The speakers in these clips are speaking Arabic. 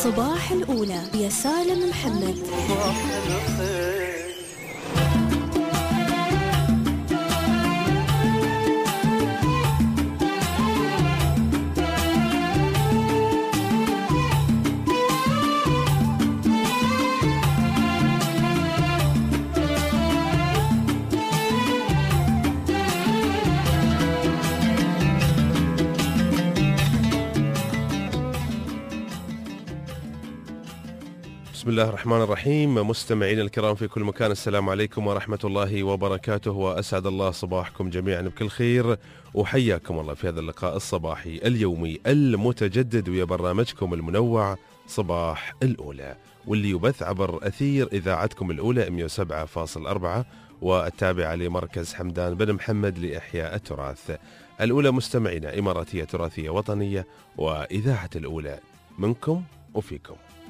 صباح الأولى يا سالم محمد. بسم الله الرحمن الرحيم. مستمعين الكرام في كل مكان، السلام عليكم ورحمة الله وبركاته، وأسعد الله صباحكم جميعا بكل خير، وحياكم الله في هذا اللقاء الصباحي اليومي المتجدد ويا برنامجكم المنوع صباح الأولى، واللي يبث عبر أثير إذاعتكم الأولى 107.4 والتابعة لمركز حمدان بن محمد لإحياء التراث. الأولى مستمعين إماراتية تراثية وطنية، وإذاعة الأولى منكم وفيكم.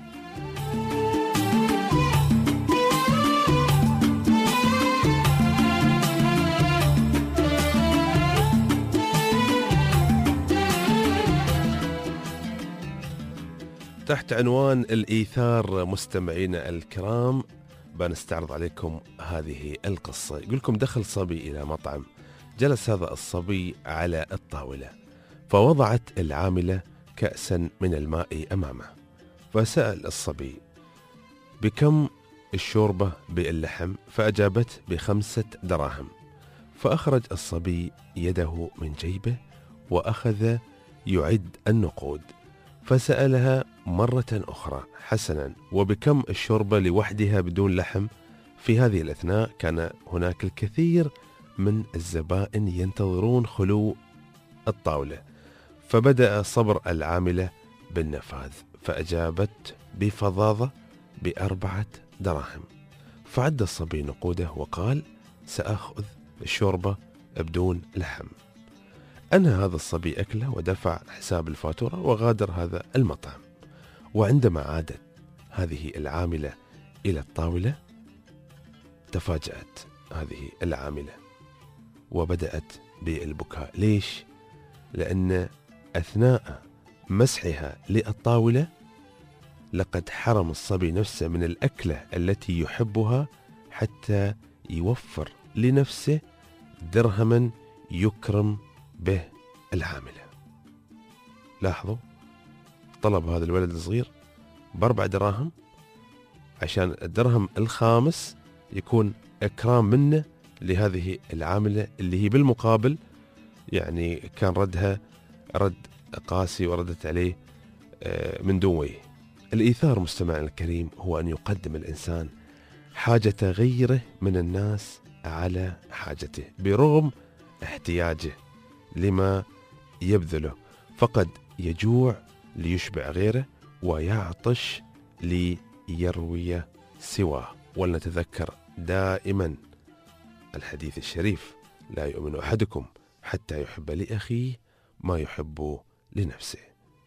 تحت عنوان الإيثار مستمعينا الكرام بنستعرض عليكم هذه القصة. يقول لكم: دخل صبي إلى مطعم، جلس هذا الصبي على الطاولة، فوضعت العاملة كأسا من الماء أمامه، فسأل الصبي: بكم الشوربة باللحم؟ فأجابت: ب5 دراهم. فأخرج الصبي يده من جيبه وأخذ يعد النقود، فسألها مرة أخرى: حسنا، وبكم الشوربة لوحدها بدون لحم؟ في هذه الأثناء كان هناك الكثير من الزبائن ينتظرون خلو الطاولة، فبدأ صبر العاملة بالنفاذ، فأجابت بفظاظة: ب4 دراهم. فعد الصبي نقوده وقال: سأخذ الشوربة بدون لحم. أنهى هذا الصبي أكله ودفع حساب الفاتورة وغادر هذا المطعم. وعندما عادت هذه العاملة إلى الطاولة تفاجأت هذه العاملة وبدأت بالبكاء. ليش؟ لأن أثناء مسحها للطاولة لقد حرم الصبي نفسه من الأكلة التي يحبها حتى يوفر لنفسه درهما يكرم به العاملة. لاحظوا، طلب هذا الولد الصغير ب4 دراهم عشان الدرهم الخامس يكون إكرام منه لهذه العاملة، اللي هي بالمقابل يعني كان ردها رد قاسي وردت عليه من دون وجه. الإيثار مستمعنا الكريم هو أن يقدم الإنسان حاجة غيره من الناس على حاجته برغم احتياجه لما يبذله، فقد يجوع ليشبع غيره ويعطش ليروي سواه. ولنتذكر دائما الحديث الشريف: لا يؤمن أحدكم حتى يحب لأخيه ما يحب لنفسه.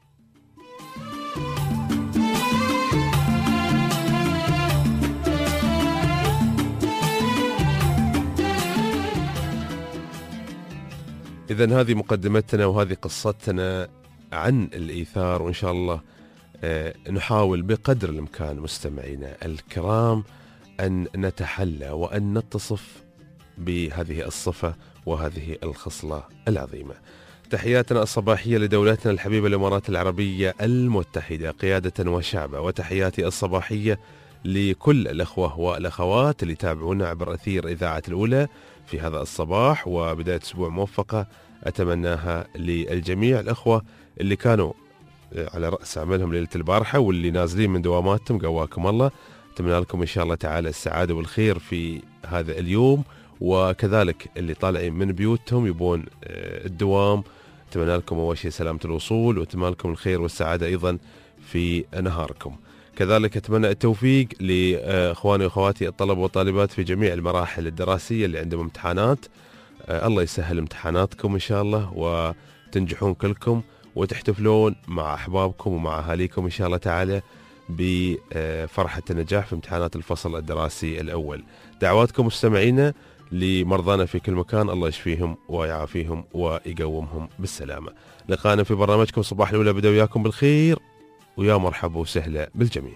إذن هذه مقدمتنا وهذه قصتنا عن الإيثار، وإن شاء الله نحاول بقدر الإمكان مستمعينا الكرام أن نتحلى وأن نتصف بهذه الصفة وهذه الخصلة العظيمة. تحياتنا الصباحية لدولتنا الحبيبة الإمارات العربية المتحدة قيادة وشعبا، وتحياتي الصباحية لكل الأخوة والأخوات اللي يتابعونا عبر أثير إذاعة الأولى في هذا الصباح، وبداية أسبوع موفقة أتمناها للجميع. الأخوة اللي كانوا على رأس عملهم ليلة البارحة واللي نازلين من دواماتهم قواكم الله، أتمنى لكم إن شاء الله تعالى السعادة والخير في هذا اليوم، وكذلك اللي طالعين من بيوتهم يبون الدوام أتمنى لكم أول شيء سلامة الوصول، وأتمنى لكم الخير والسعادة أيضا في نهاركم. كذلك أتمنى التوفيق لإخواني وأخواتي الطلبة والطالبات في جميع المراحل الدراسية اللي عندهم امتحانات. الله يسهل امتحاناتكم إن شاء الله وتنجحون كلكم وتحتفلون مع أحبابكم ومع أهاليكم إن شاء الله تعالى بفرحة النجاح في امتحانات الفصل الدراسي الأول. دعواتكم مستمعينا لمرضانا في كل مكان، الله يشفيهم ويعافيهم ويقومهم بالسلامة. لقانا في برنامجكم صباح الأولى، بدأ وياكم بالخير ويا مرحبا وسهلا بالجميع.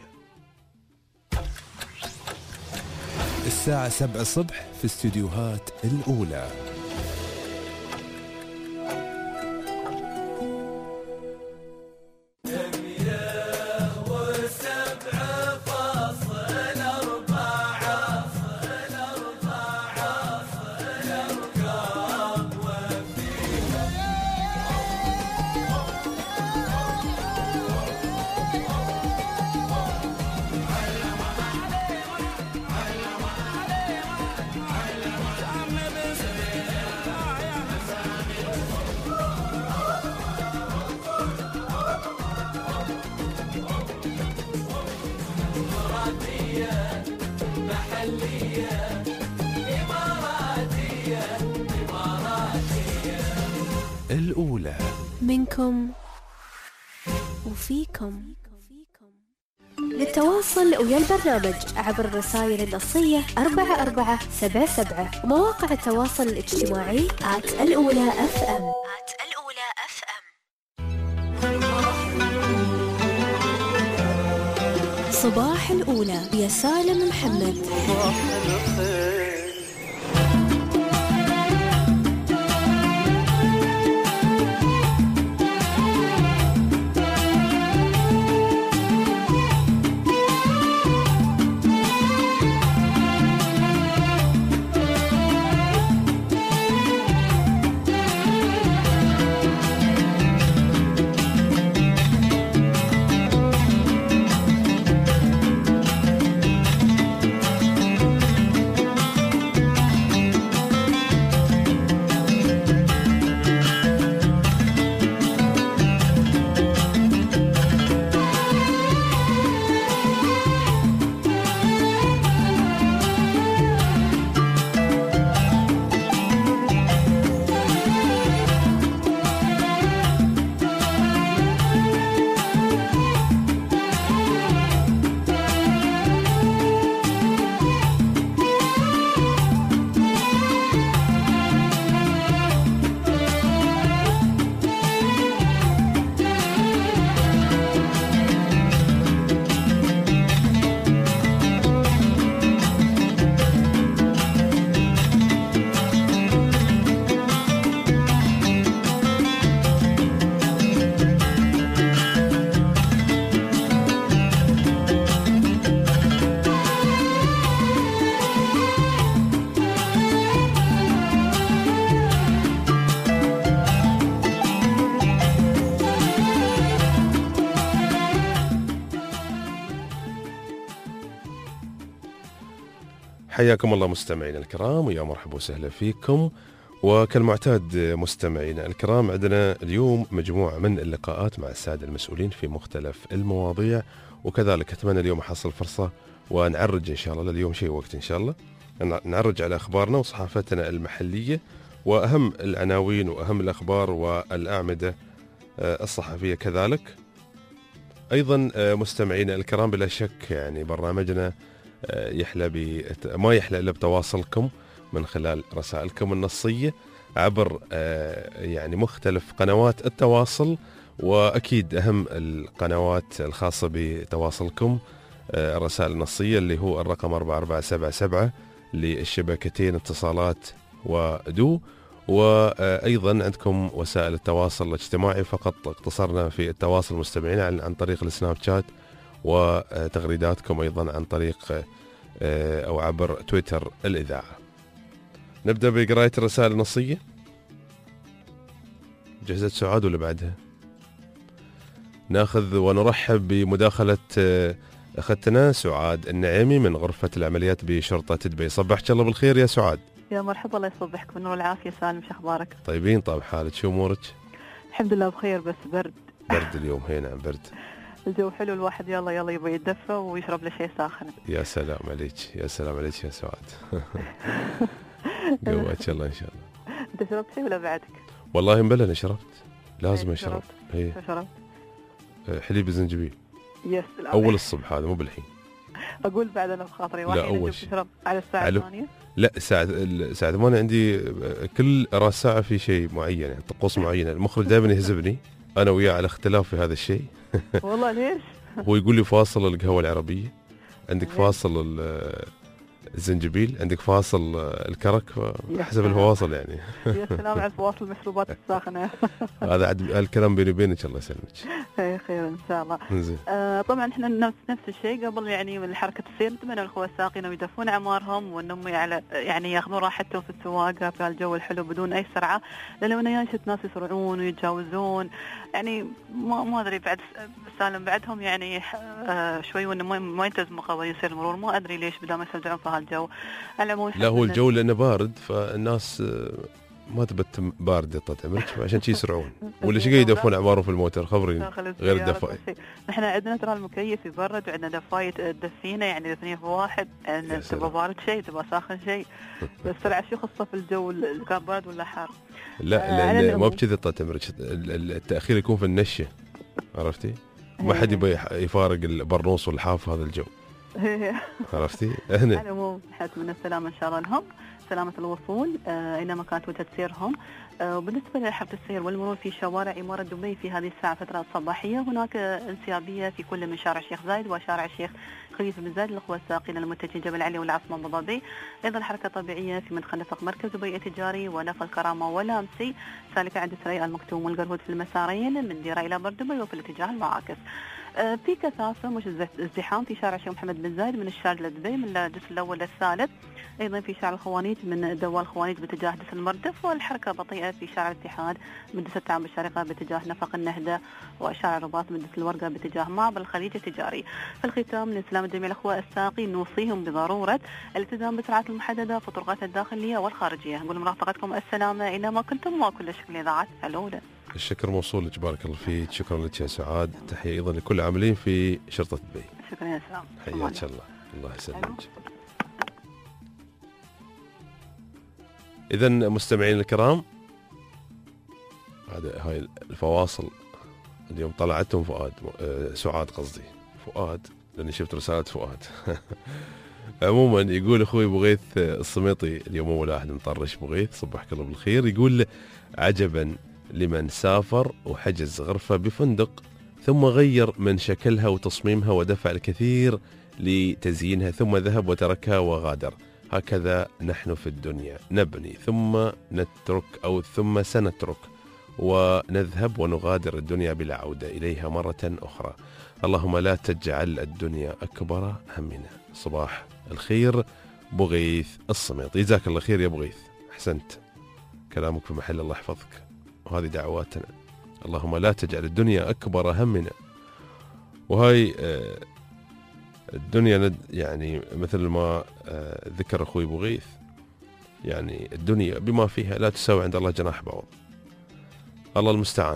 الساعة 7 الصبح في استديوهات الأولى. الأولى منكم وفيكم. للتواصل ويا البرنامج عبر الرسائل النصية 4477 ومواقع التواصل الاجتماعي @الأولى FM. صباح الأولى يا سالم محمد. حياكم الله مستمعينا الكرام ويا مرحبا وسهلا فيكم. وكالمعتاد مستمعينا الكرام عندنا اليوم مجموعة من اللقاءات مع السادة المسؤولين في مختلف المواضيع، وكذلك أتمنى اليوم أحصل فرصة ونعرج إن شاء الله لليوم شيء وقت إن شاء الله نعرج على أخبارنا وصحافتنا المحلية وأهم العناوين وأهم الأخبار والأعمدة الصحفية كذلك. أيضا مستمعينا الكرام بلا شك يعني برنامجنا ما يحلى إلا بتواصلكم من خلال رسائلكم النصية عبر يعني مختلف قنوات التواصل، وأكيد أهم القنوات الخاصة بتواصلكم الرسائل النصية اللي هو الرقم 4477 للشبكتين اتصالات ودو، وأيضا عندكم وسائل التواصل الاجتماعي فقط اقتصرنا في التواصل مستمعين عن طريق السناب شات، وتغريداتكم أيضا عن طريق أو عبر تويتر الإذاعة. نبدأ بقراءة الرسائل النصية. جهزت سعاد ولا بعدها؟ ناخذ ونرحب بمداخلة أختنا سعاد النعيمي من غرفة العمليات بشرطة دبي. صبحك الله بالخير يا سعاد. يا مرحبا، الله يصبحك بالنور والعافية. سالم، شو أخبارك؟ طيبين. طيب حالك شو أمورك؟ الحمد لله بخير، بس برد اليوم. هنا برد. الجو حلو، الواحد يلا يبغى يتدفى ويشرب له شيء ساخن. يا سلام عليك، يا سلام عليك يا سعاد. قوتك الله إن شاء الله. أنت شربت شيء ولا بعدك؟ والله مبلى أنا شربت، لازم أشرب. شو شربت؟ حليب الزنجبيل. يس. أول الصبح هذا مو بالحين. أقول بعد أنا بخاطري لا أول شيء تشرب على الساعة 8. لا ساعة 8 عندي كل راس ساعة في شيء معين، يعني طقوس معينة. المخرج دائما يهزبني أنا وياه على اختلاف في هذا الشيء. والله ليش؟ هو يقول لي فاصل القهوة العربية، عندك فاصل الزنجبيل، عندك فاصل الكرك، حسب الفواصل يعني. يا سلام على فواصل المشروبات الساخنة. هذا عاد الكلام بيني وبينك، الله يسلمك. خير ان شاء الله. زين. طبعا احنا نفس الشيء قبل يعني من حركة السير، نتمنى الاخوة الساقين يدفون اعمارهم وانهم يعني ياخذون راحتهم في السواقة في الجو الحلو بدون اي سرعة، لانه انا ينشد ناس يسرعون ويتجاوزون، يعني ما ادري بعد سالم بعدهم يعني شوي وانه ما يلتزموا قوانين سير المرور، ما ادري ليش بدل ما يستمتعون في هالجو. لا هو الجو لانه بارد، فالناس ما تبت باردة عمرك، عشان شي يسرعون. ولا شي يدفون اعمارهم في الموتر، خبرين غير الدفاية. نحن عندنا ترى المكيف يبرد، وعندنا دفاية تدفينا يعني اثنين في واحد، يعني تبغى بارد شيء تبغى ساخن شيء، بس السرعة شو خصة في الجو اللي كان بارد ولا حار. لا ما بكذا عمرك، التأخير يكون في النشة، عرفتي؟ ما حد يبي يفارق البرنوس والحاف هذا الجو. عرفتي؟ على العموم نتمنى السلامة ان شاء الله لهم، سلامة الوصول اينما كانت وجهة سيرهم. وبالنسبة لحركة السير والمرور في شوارع إمارة دبي في هذه الساعة فترة صباحية، هناك انسيابية في كل من شارع الشيخ زايد وشارع الشيخ خليفة بن زايد للأخوة الساقين المتجهين جبل علي والعاصمة أبو ظبي. أيضا حركة طبيعية في مدخل نفق مركز دبي التجاري ونفق الكرامة والأمسي، سالكة عند السريع المكتوم والقرهود في المسارين من ديرة إلى بردبي وفي الاتجاه المعاكس. في كثافة مش ازدحام في شارع الشيخ محمد بن زايد من الشارع لدبي من الجسر الأول للثالث، أيضا في شارع الخوانيج من دوال الخوانيج باتجاه دس المردف، والحركة بطيئة في شارع الاتحاد من دس التعب الشارقة باتجاه نفق النهدة، وشارع الرباط من دس الورقة باتجاه معبر الخليج التجاري. في الختام لإسلام جميع الأخوة الساقين نوصيهم بضرورة الالتزام بالسرعات المحددة في الطرقات الداخلية والخارجية. نقول مرافقتكم السلامة إلى ما كنتم، وكل شكر لإذاعة الأولى. الشكر موصول لك، بارك الله فيك، شكرا لك يا سعاد، تحية أيضا لكل العاملين في شرطة دبي. شكرا يا سلام، حياك الله، الله يسلمك. إذا مستمعين الكرام، هاي الفواصل اليوم طلعتهم سعاد قصدي فؤاد، لأني شفت رسالة فؤاد. عموما يقول أخوي بغيث الصميطي، اليوم أول واحد مطرش بغيث، صبحك الله بالخير، يقول عجبا لمن سافر وحجز غرفة بفندق ثم غير من شكلها وتصميمها ودفع الكثير لتزيينها ثم ذهب وتركها وغادر. هكذا نحن في الدنيا، نبني ثم نترك أو ثم سنترك ونذهب ونغادر الدنيا بلا عودة إليها مرة أخرى. اللهم لا تجعل الدنيا أكبر همنا. صباح الخير بغيث الصميط. جزاك الله خير يا بغيث، أحسنت، كلامك في محل، الله يحفظك، وهذه دعواتنا. اللهم لا تجعل الدنيا أكبر همنا. وهاي الدنيا يعني مثل ما ذكر أخوي بغيث، يعني الدنيا بما فيها لا تساوي عند الله جناح بعوض. الله المستعان.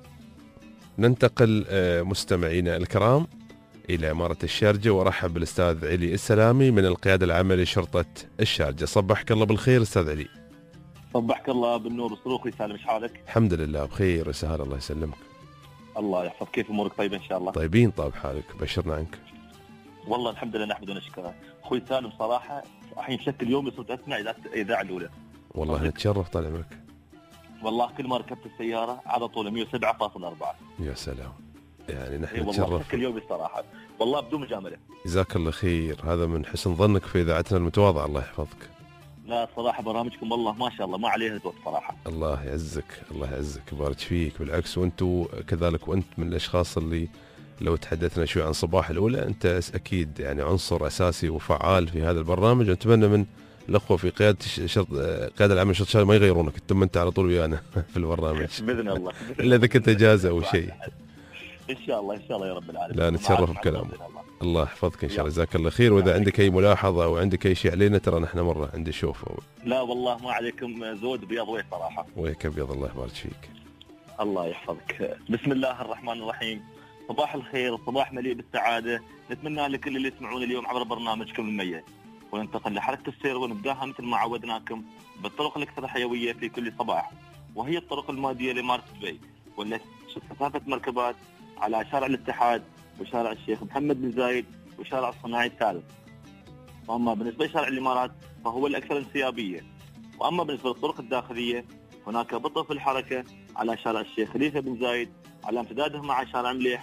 ننتقل مستمعينا الكرام إلى إمارة الشارجة، ورحب بالأستاذ علي السلامي من القيادة العامة لشرطة الشارجة. صبحك الله بالخير أستاذ علي. صبحك الله بالنور والسرور، سالم، ايش حالك؟ الحمد لله بخير وسهلا، الله يسلمك. الله يحفظك، كيف امورك؟ طيبه ان شاء الله. طيبين، طيب حالك، بشرنا عنك. والله الحمد لله نحمد ونشكره. اخوي سالم صراحه الحين بشكل يومي صرت اسمع اذاعه الاولى. والله نتشرف، طال عمرك. والله كل ما ركبت السياره على طول 107.4. يا سلام، يعني نحن نتشرف. والله بشكل يومي صراحه، والله بدون مجامله. جزاك الله خير، هذا من حسن ظنك في اذاعتنا المتواضعه، الله يحفظك. لا صراحه برامجكم والله ما شاء الله ما عليها الوقت صراحه. الله يعزك، الله يعزك، يبارك فيك، بالعكس وانتم كذلك، وانت من الاشخاص اللي لو تحدثنا شوي عن صباح الاولى، انت اكيد يعني عنصر اساسي وفعال في هذا البرنامج، ونتمنى من الاخوه في قياده قياده العمل الشرطه ما يغيرونك، انت انت على طول ويانا في البرنامج. باذن الله. الا اذا كنت اجازه او شيء. ان شاء الله ان شاء الله يا رب العالمين. لا نتشرف بكلامك. الله يحفظك ان شاء الله، جزاك الله خير. واذا عندك اي ملاحظه او عندك اي شيء علينا، ترى نحن مره عندي شوف. لا والله ما عليكم، زود بياض وجه صراحه. ويك ابيض، الله يبارك فيك. الله يحفظك. بسم الله الرحمن الرحيم. صباح الخير، صباح مليء بالسعاده، نتمنى لكل اللي يسمعون اليوم عبر برنامجكم المميز. وننتقل لحركه السير ونبداها مثل ما عودناكم بالطرق الاكثر حيويه في كل صباح، وهي الطرق المؤديه لإمارة دبي، والتي تشهد كثافه مركبات على شارع الاتحاد وشارع الشيخ محمد بن زايد وشارع الصناعي الثالث. واما بالنسبه لشارع الامارات فهو الاكثر انسيابيه. واما بالنسبه للطرق الداخليه هناك بطء في الحركه على شارع الشيخ خليفه بن زايد على امتداده مع شارع مليحه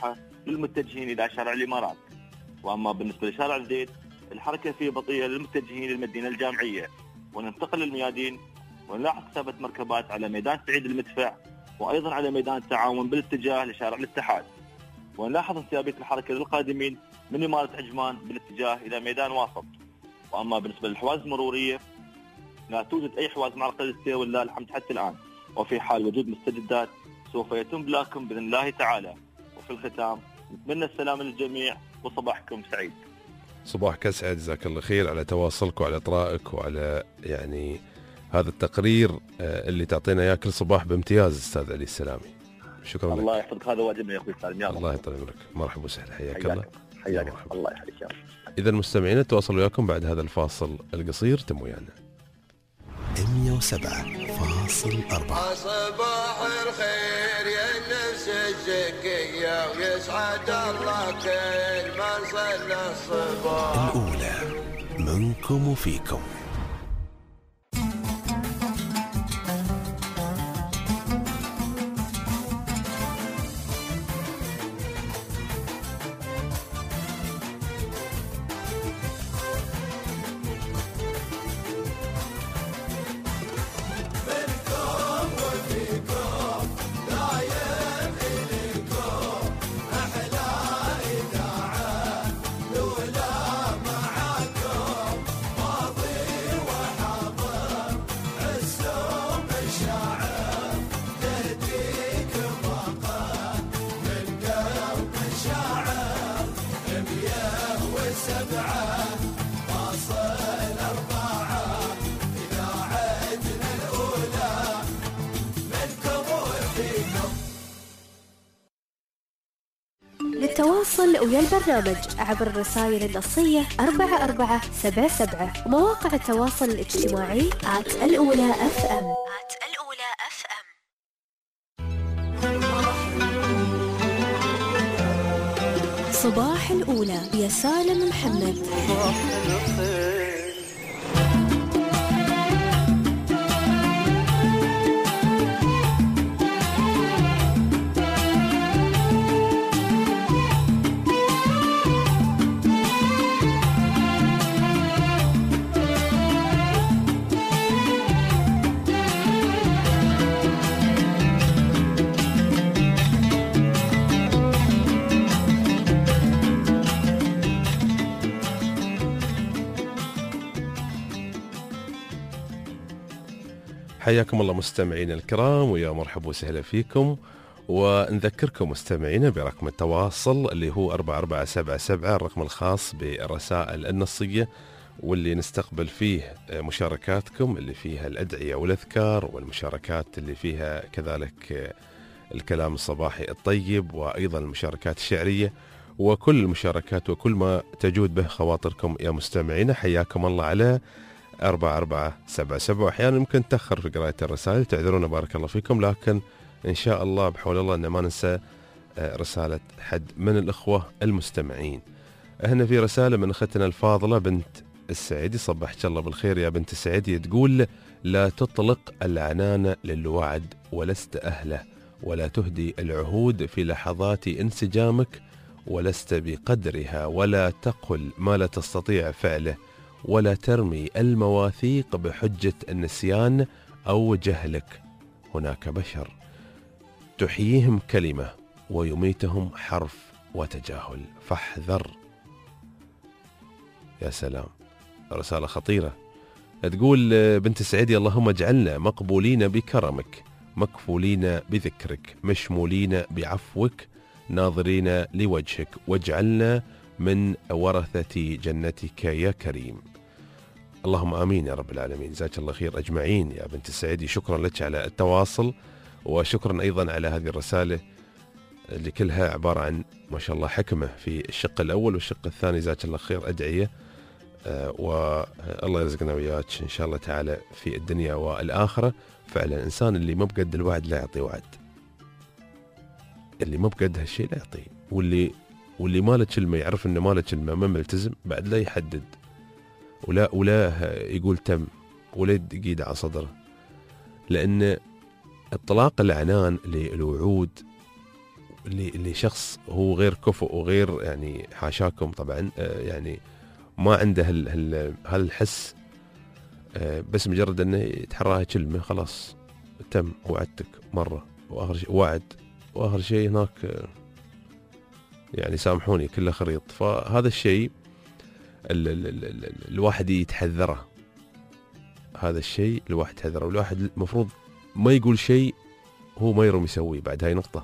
للمتجهين إلى شارع الإمارات. وأما بالنسبة لشارع الزيت الحركة فيه بطيئة للمتجهين للمدينة الجامعية. وننتقل للميادين ونلاحظ كثافة مركبات على ميدان سعيد المدفع وأيضا على ميدان التعاون بالاتجاه لشارع الاتحاد. ونلاحظ انسيابية الحركة للقادمين من إمارة عجمان بالاتجاه إلى ميدان واسط. وأما بالنسبة للحواز المرورية لا توجد أي حواز معرقة للسير ولله الحمد حتى الآن، وفي حال وجود مستجدات سوف يتم بلاغكم بإذن الله تعالى. وفي الختام نتمنى السلام للجميع وصباحكم سعيد. صباحك أسعد، جزاك الله خير على تواصلك وعلى إطرائك وعلى يعني هذا التقرير اللي تعطينا إياه كل صباح بامتياز أستاذ علي السلامي. شكرا لك. الله يحفظك، هذا واجبنا يا أخوي سالم. يا الله يطول عمرك، مرحبا وسهلا، حياك الله. حياك الله يحييك يا رب. إذا المستمعين تواصلوا وياكم بعد هذا الفاصل القصير، تم ويانا 107.4. صباح الخير يا النفس الزكية ويسعد الله كل من صلى الصباح. الأولى منكم وفيكم. للتواصل ويا البرنامج عبر الرسائل النصية 4477 ومواقع التواصل الاجتماعي @الأولى FM. صباح الأولى يا سالم محمد. حياكم الله مستمعين الكرام، ويا مرحبا وسهلا فيكم. ونذكركم مستمعينا برقم التواصل اللي هو 4477، الرقم الخاص بالرسائل النصية، واللي نستقبل فيه مشاركاتكم اللي فيها الأدعية والأذكار، والمشاركات اللي فيها كذلك الكلام الصباحي الطيب، وأيضا المشاركات الشعرية، وكل المشاركات وكل ما تجود به خواطركم يا مستمعينا. حياكم الله على 4477. وأحيانا يمكن تأخر في قراءة الرسائل، تعذرونا بارك الله فيكم، لكن إن شاء الله بحول الله أن ما ننسى رسالة حد من الأخوة المستمعين. هنا في رسالة من أختنا الفاضلة بنت السعيدي، صبحك الله بالخير يا بنت السعيدي، تقول: لا تطلق العنان للوعد ولست أهله، ولا تهدي العهود في لحظات انسجامك ولست بقدرها، ولا تقل ما لا تستطيع فعله، ولا ترمي المواثيق بحجة النسيان أو جهلك. هناك بشر تحييهم كلمة ويميتهم حرف وتجاهل، فاحذر. يا سلام، رسالة خطيرة. تقول بنت السعيدي: اللهم اجعلنا مقبولين بكرمك، مكفولين بذكرك، مشمولين بعفوك، ناظرين لوجهك، واجعلنا من ورثة جنتك يا كريم. اللهم آمين يا رب العالمين. جزاك الله خير أجمعين يا بنت السعيدي، شكرا لك على التواصل، وشكرا أيضا على هذه الرسالة اللي كلها عبارة عن ما شاء الله حكمة في الشق الأول والشق الثاني. جزاك الله خير، أدعية، والله يرزقنا وياك إن شاء الله تعالى في الدنيا والآخرة. فعلا الإنسان اللي ما بقد الوعد لا يعطي وعد، اللي ما بقد هالشيء لا يعطيه، واللي ما له كلمة يعرف إنه ما له كلمة، ما ملتزم بعد لا يحدد ولا يقول تم، ولا يقيد على صدره. لأن اطلاق العنان للوعود اللي شخص هو غير كفؤ وغير يعني حاشاكم طبعا يعني ما عنده هالحس، بس مجرد انه يتحراها كلمه خلاص تم، وعدتك مره واخر شيء وعد، واخر شيء هناك يعني سامحوني كله خريط. فهذا الشيء الواحد يتحذره، هذا الشيء الواحد يتحذره، والواحد المفروض ما يقول شيء هو ما يروم يسويه. بعد هاي نقطة،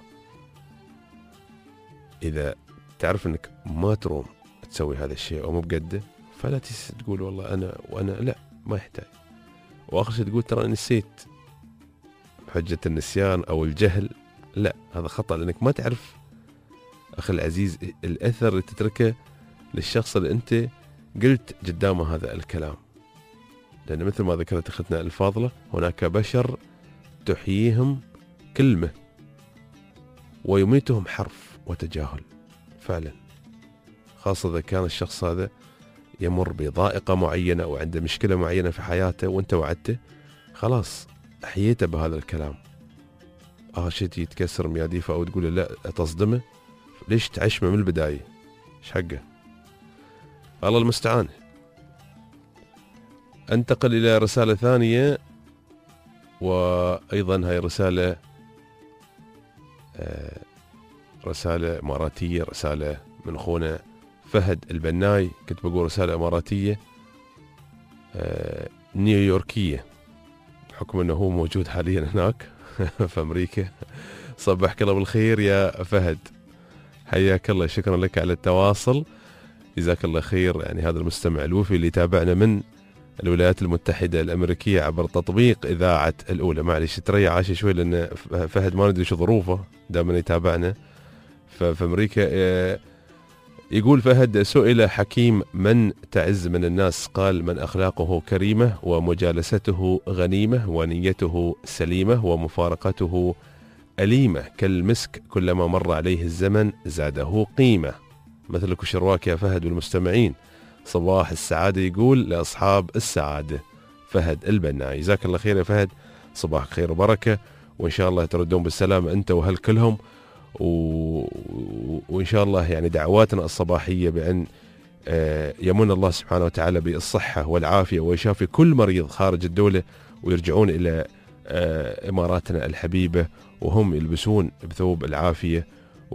إذا تعرف أنك ما تروم تسوي هذا الشيء أو مو بقده فلا تقول والله وأنا لا، ما يحتاج. وآخر شيء تقول ترى نسيت، حجة النسيان أو الجهل، لا هذا خطأ، لأنك ما تعرف أخي العزيز الأثر اللي تتركه للشخص اللي أنت قلت قدامه هذا الكلام. لأن مثل ما ذكرت أختنا الفاضلة، هناك بشر تحييهم كلمة ويميتهم حرف وتجاهل فعلا، خاصة إذا كان الشخص هذا يمر بضائقة معينة أو عنده مشكلة معينة في حياته وأنت وعدته، خلاص أحييته بهذا الكلام، آخر شيء يتكسر مياديفه أو تقول لا تصدمه، ليش تعشمه من البداية؟ إيش حقه؟ الله المستعان. انتقل إلى رسالة ثانية، وأيضا هاي رسالة إماراتية، رسالة من أخونا فهد البناي. كنت بقول رسالة إماراتية نيويوركية بحكم أنه هو موجود حاليا هناك في أمريكا. صبحك الله بالخير يا فهد، حياك الله، شكرا لك على التواصل، جزاك الله خير. يعني هذا المستمع الوفي اللي تابعنا من الولايات المتحدة الأمريكية عبر تطبيق إذاعة الأولى. معلش تريا عاشي شوي لأن فهد ما ندري شو ظروفه دائما يتابعنا في أمريكا. يقول فهد: سئل حكيم من تعز من الناس؟ قال: من أخلاقه كريمة ومجالسته غنيمة ونيته سليمة ومفارقته أليمة كالمسك، كلما مر عليه الزمن زاده قيمة. مثلك شرواك يا فهد والمستمعين. صباح السعادة يقول لأصحاب السعادة. فهد البناي، جزاك الله خير يا فهد، صباح خير وبركة، وإن شاء الله تردون بالسلامة أنت وهل كلهم، وإن شاء الله يعني دعواتنا الصباحية بأن يمن الله سبحانه وتعالى بالصحة والعافية ويشافي كل مريض خارج الدولة ويرجعون إلى إماراتنا الحبيبة وهم يلبسون بثوب العافية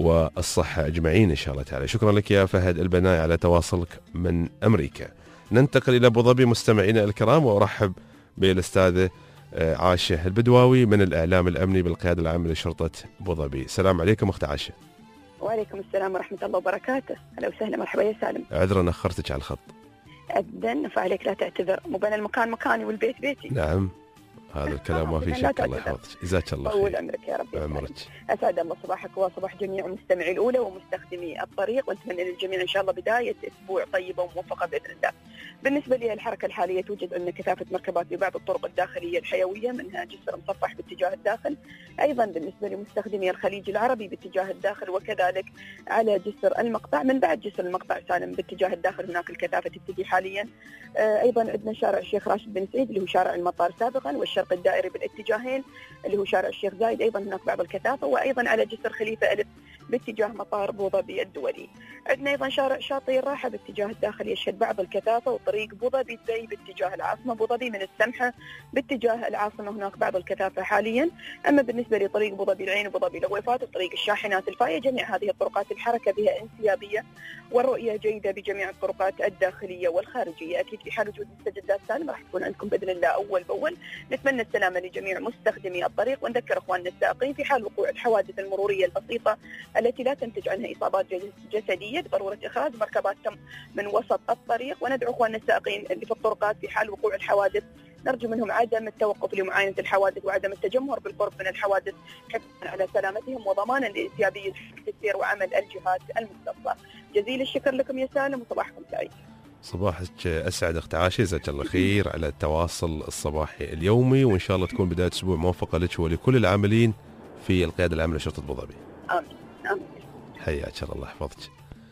والصحة أجمعين إن شاء الله تعالى. شكرا لك يا فهد البناي على تواصلك من أمريكا. ننتقل إلى أبو ظبي مستمعينا الكرام، وأرحب بالأستاذة عاشة البدواوي من الإعلام الأمني بالقيادة العامة لشرطة أبو ظبي. السلام عليكم أخت عاشة. وعليكم السلام ورحمة الله وبركاته. أهلا وسهلا، مرحبا يا سالم. عذرا أخرتك على الخط. أبدا، فعليك لا تعتذر، مو بين المكان مكاني والبيت بيتي. نعم هذا الكلام ما في شك. الله يحفظك، جزاك الله خير. طول عمرك يا رب. عمرك. أسعد الله صباحك وصباح جميع مستمعي الأولى ومستخدمي الطريق، ونتمنى للجميع إن شاء الله بداية أسبوع طيبة وموفقة بإذن الله. بالنسبة لي الحركة الحالية توجد عندنا كثافة مركبات ببعض الطرق الداخلية الحيوية، منها جسر مصفح باتجاه الداخل، أيضا بالنسبة لمستخدمي الخليج العربي باتجاه الداخل، وكذلك على جسر المقطع. من بعد جسر المقطع سالم باتجاه الداخل هناك الكثافة تبتدي حاليا. أيضا عندنا شارع الشيخ راشد بن سعيد اللي هو شارع المطار سابقا، والشرق الدائري بالاتجاهين اللي هو شارع الشيخ زايد، أيضا هناك بعض الكثافة. وأيضا على جسر خليفة ألف باتجاه مطار أبو ظبي الدولي. عندنا أيضا شارع شاطئ الراحة باتجاه الداخل يشهد بعض الكثافة، وطريق أبو ظبي الزي باتجاه العاصمة أبو ظبي من السمحة باتجاه العاصمة هناك بعض الكثافة حاليا. أما بالنسبة لطريق أبو ظبي العين أبو ظبي الويفات وطريق الشاحنات الفاية، جميع هذه الطرقات الحركة بها انسيابية والرؤية جيدة بجميع الطرقات الداخلية والخارجية. أكيد في حال وجود مستجدات سالمة راح تكون عندكم بإذن الله أول بأول. نتمنى السلامة لجميع مستخدمي الطريق، ونذكر إخواننا السائقين في حال وقوع الحوادث المرورية البسيطة التي لا تنتج عنها إصابات جسدية بضرورة إخراج مركبات من وسط الطريق. وندعو إخواننا السائقين اللي في الطرقات في حال وقوع الحوادث نرجو منهم عدم التوقف لمعاينة الحوادث وعدم التجمهر بالقرب من الحوادث حفاظا على سلامتهم وضمانا لانسيابية السير وعمل الجهات المختصة. جزيل الشكر لكم يا سالم وصباحكم سعيد. صباحك أسعد أخت عاشة، جزاك الله خير على التواصل الصباحي اليومي، وإن شاء الله تكون بداية أسبوع موفقة لك ولكل العاملين في القيادة العامة لشرطة أبو ظبي. آمين آمين. حياك الله يحفظك.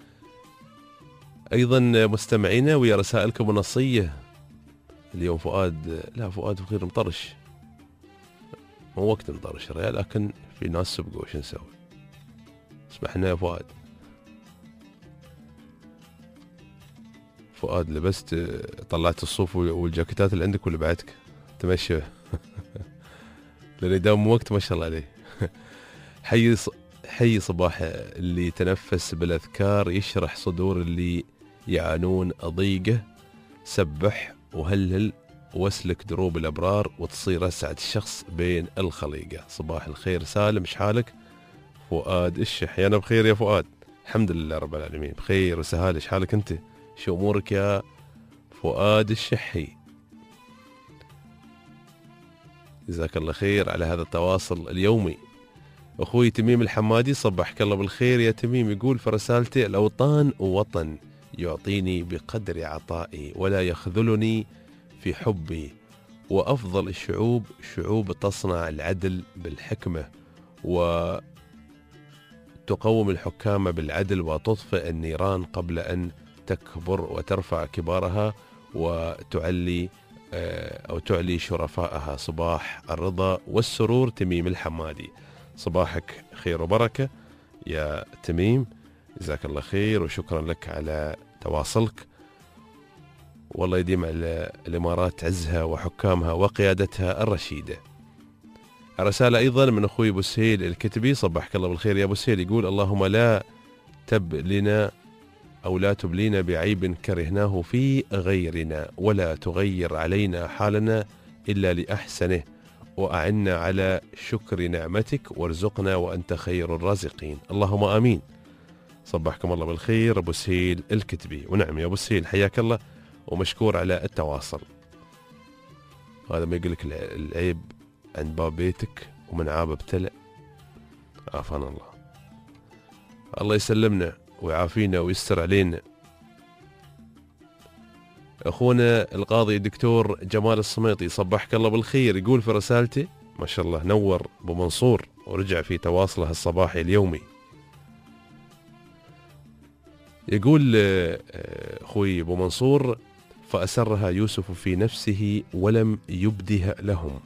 أيضا مستمعينا ويا رسائلكم النصية اليوم. فؤاد بخير مطرش، مو وقت نطرش الريال، لكن في ناس سبقوا، شو نسوي؟ اسمحنا يا فؤاد. فؤاد لبست طلعت الصوف والجاكيتات اللي عندك واللي بعدك تمشي لأن يداوم وقت ما شاء الله عليه. حي صباح اللي يتنفس بالأذكار يشرح صدور اللي يعانون ضيقه، سبح وهلل واسلك دروب الأبرار وتصير أسعد الشخص بين الخليقة. صباح الخير سالم، شحالك؟ فؤاد الشحي. أنا بخير يا فؤاد الحمد لله رب العالمين بخير وسهال. شحالك أنت؟ شو أمورك يا فؤاد الشحي؟ جزاك الله خير على هذا التواصل اليومي. أخوي تميم الحمادي صبحك الله بالخير يا تميم. يقول في رسالته: الأوطان وطن يعطيني بقدر عطائي ولا يخذلني في حبي، وأفضل الشعوب شعوب تصنع العدل بالحكمة وتقوم الحكام بالعدل وتطفئ النيران قبل أن تكبر وترفع كبارها وتعلي أو تعلي شرفائها. صباح الرضا والسرور تميم الحمادي. صباحك خير وبركة يا تميم، جزاك الله خير وشكرا لك على تواصلك. والله يديم على الإمارات عزها وحكامها وقيادتها الرشيدة. رسالة أيضا من أخوي أبو سهيل الكتبي، صبحك الله بالخير يا أبو سهيل. يقول: اللهم لا تبلنا أو لا تبلينا بعيب كرهناه في غيرنا، ولا تغير علينا حالنا إلا لأحسنه، وأعنا على شكر نعمتك وارزقنا وأنت خير الرازقين. اللهم آمين. صبحكم الله بالخير أبو سهيل الكتبي. ونعم يا أبو سهيل حياك الله ومشكور على التواصل. هذا ما يقولك العيب عند باب بيتك ومن عاب ابتلع. عافانا الله. الله يسلمنا ويعافينا ويستر علينا. أخونا القاضي الدكتور جمال الصميطي صبحك الله بالخير. يقول في رسالته: ما شاء الله نور أبو منصور ورجع في تواصله الصباحي اليومي. يقول أخوي أبو منصور: فأسرها يوسف في نفسه ولم يبدها لهم.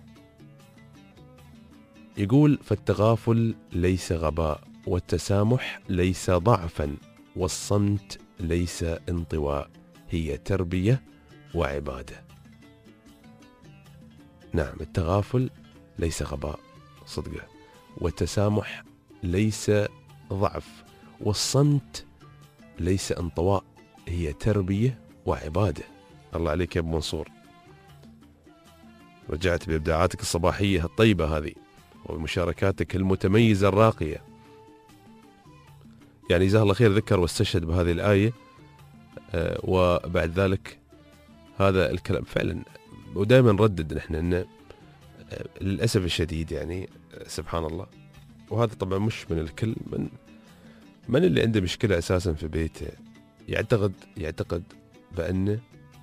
يقول: فالتغافل ليس غباء، والتسامح ليس ضعفا، والصمت ليس انطواء، هي تربية وعبادة. نعم، التغافل ليس غباء صدقه، والتسامح ليس ضعف، والصمت ليس انطواء، هي تربية وعبادة. الله عليك يا أبو منصور، رجعت بإبداعاتك الصباحية الطيبة هذه وبمشاركاتك المتميزة الراقية. يعني جزاه الله خير ذكر واستشهد بهذه الآية، وبعد ذلك هذا الكلام فعلا. ودائما نردد نحن أن للأسف الشديد يعني سبحان الله، وهذا طبعا مش من الكل، من اللي عنده مشكلة أساسا في بيته يعتقد بأن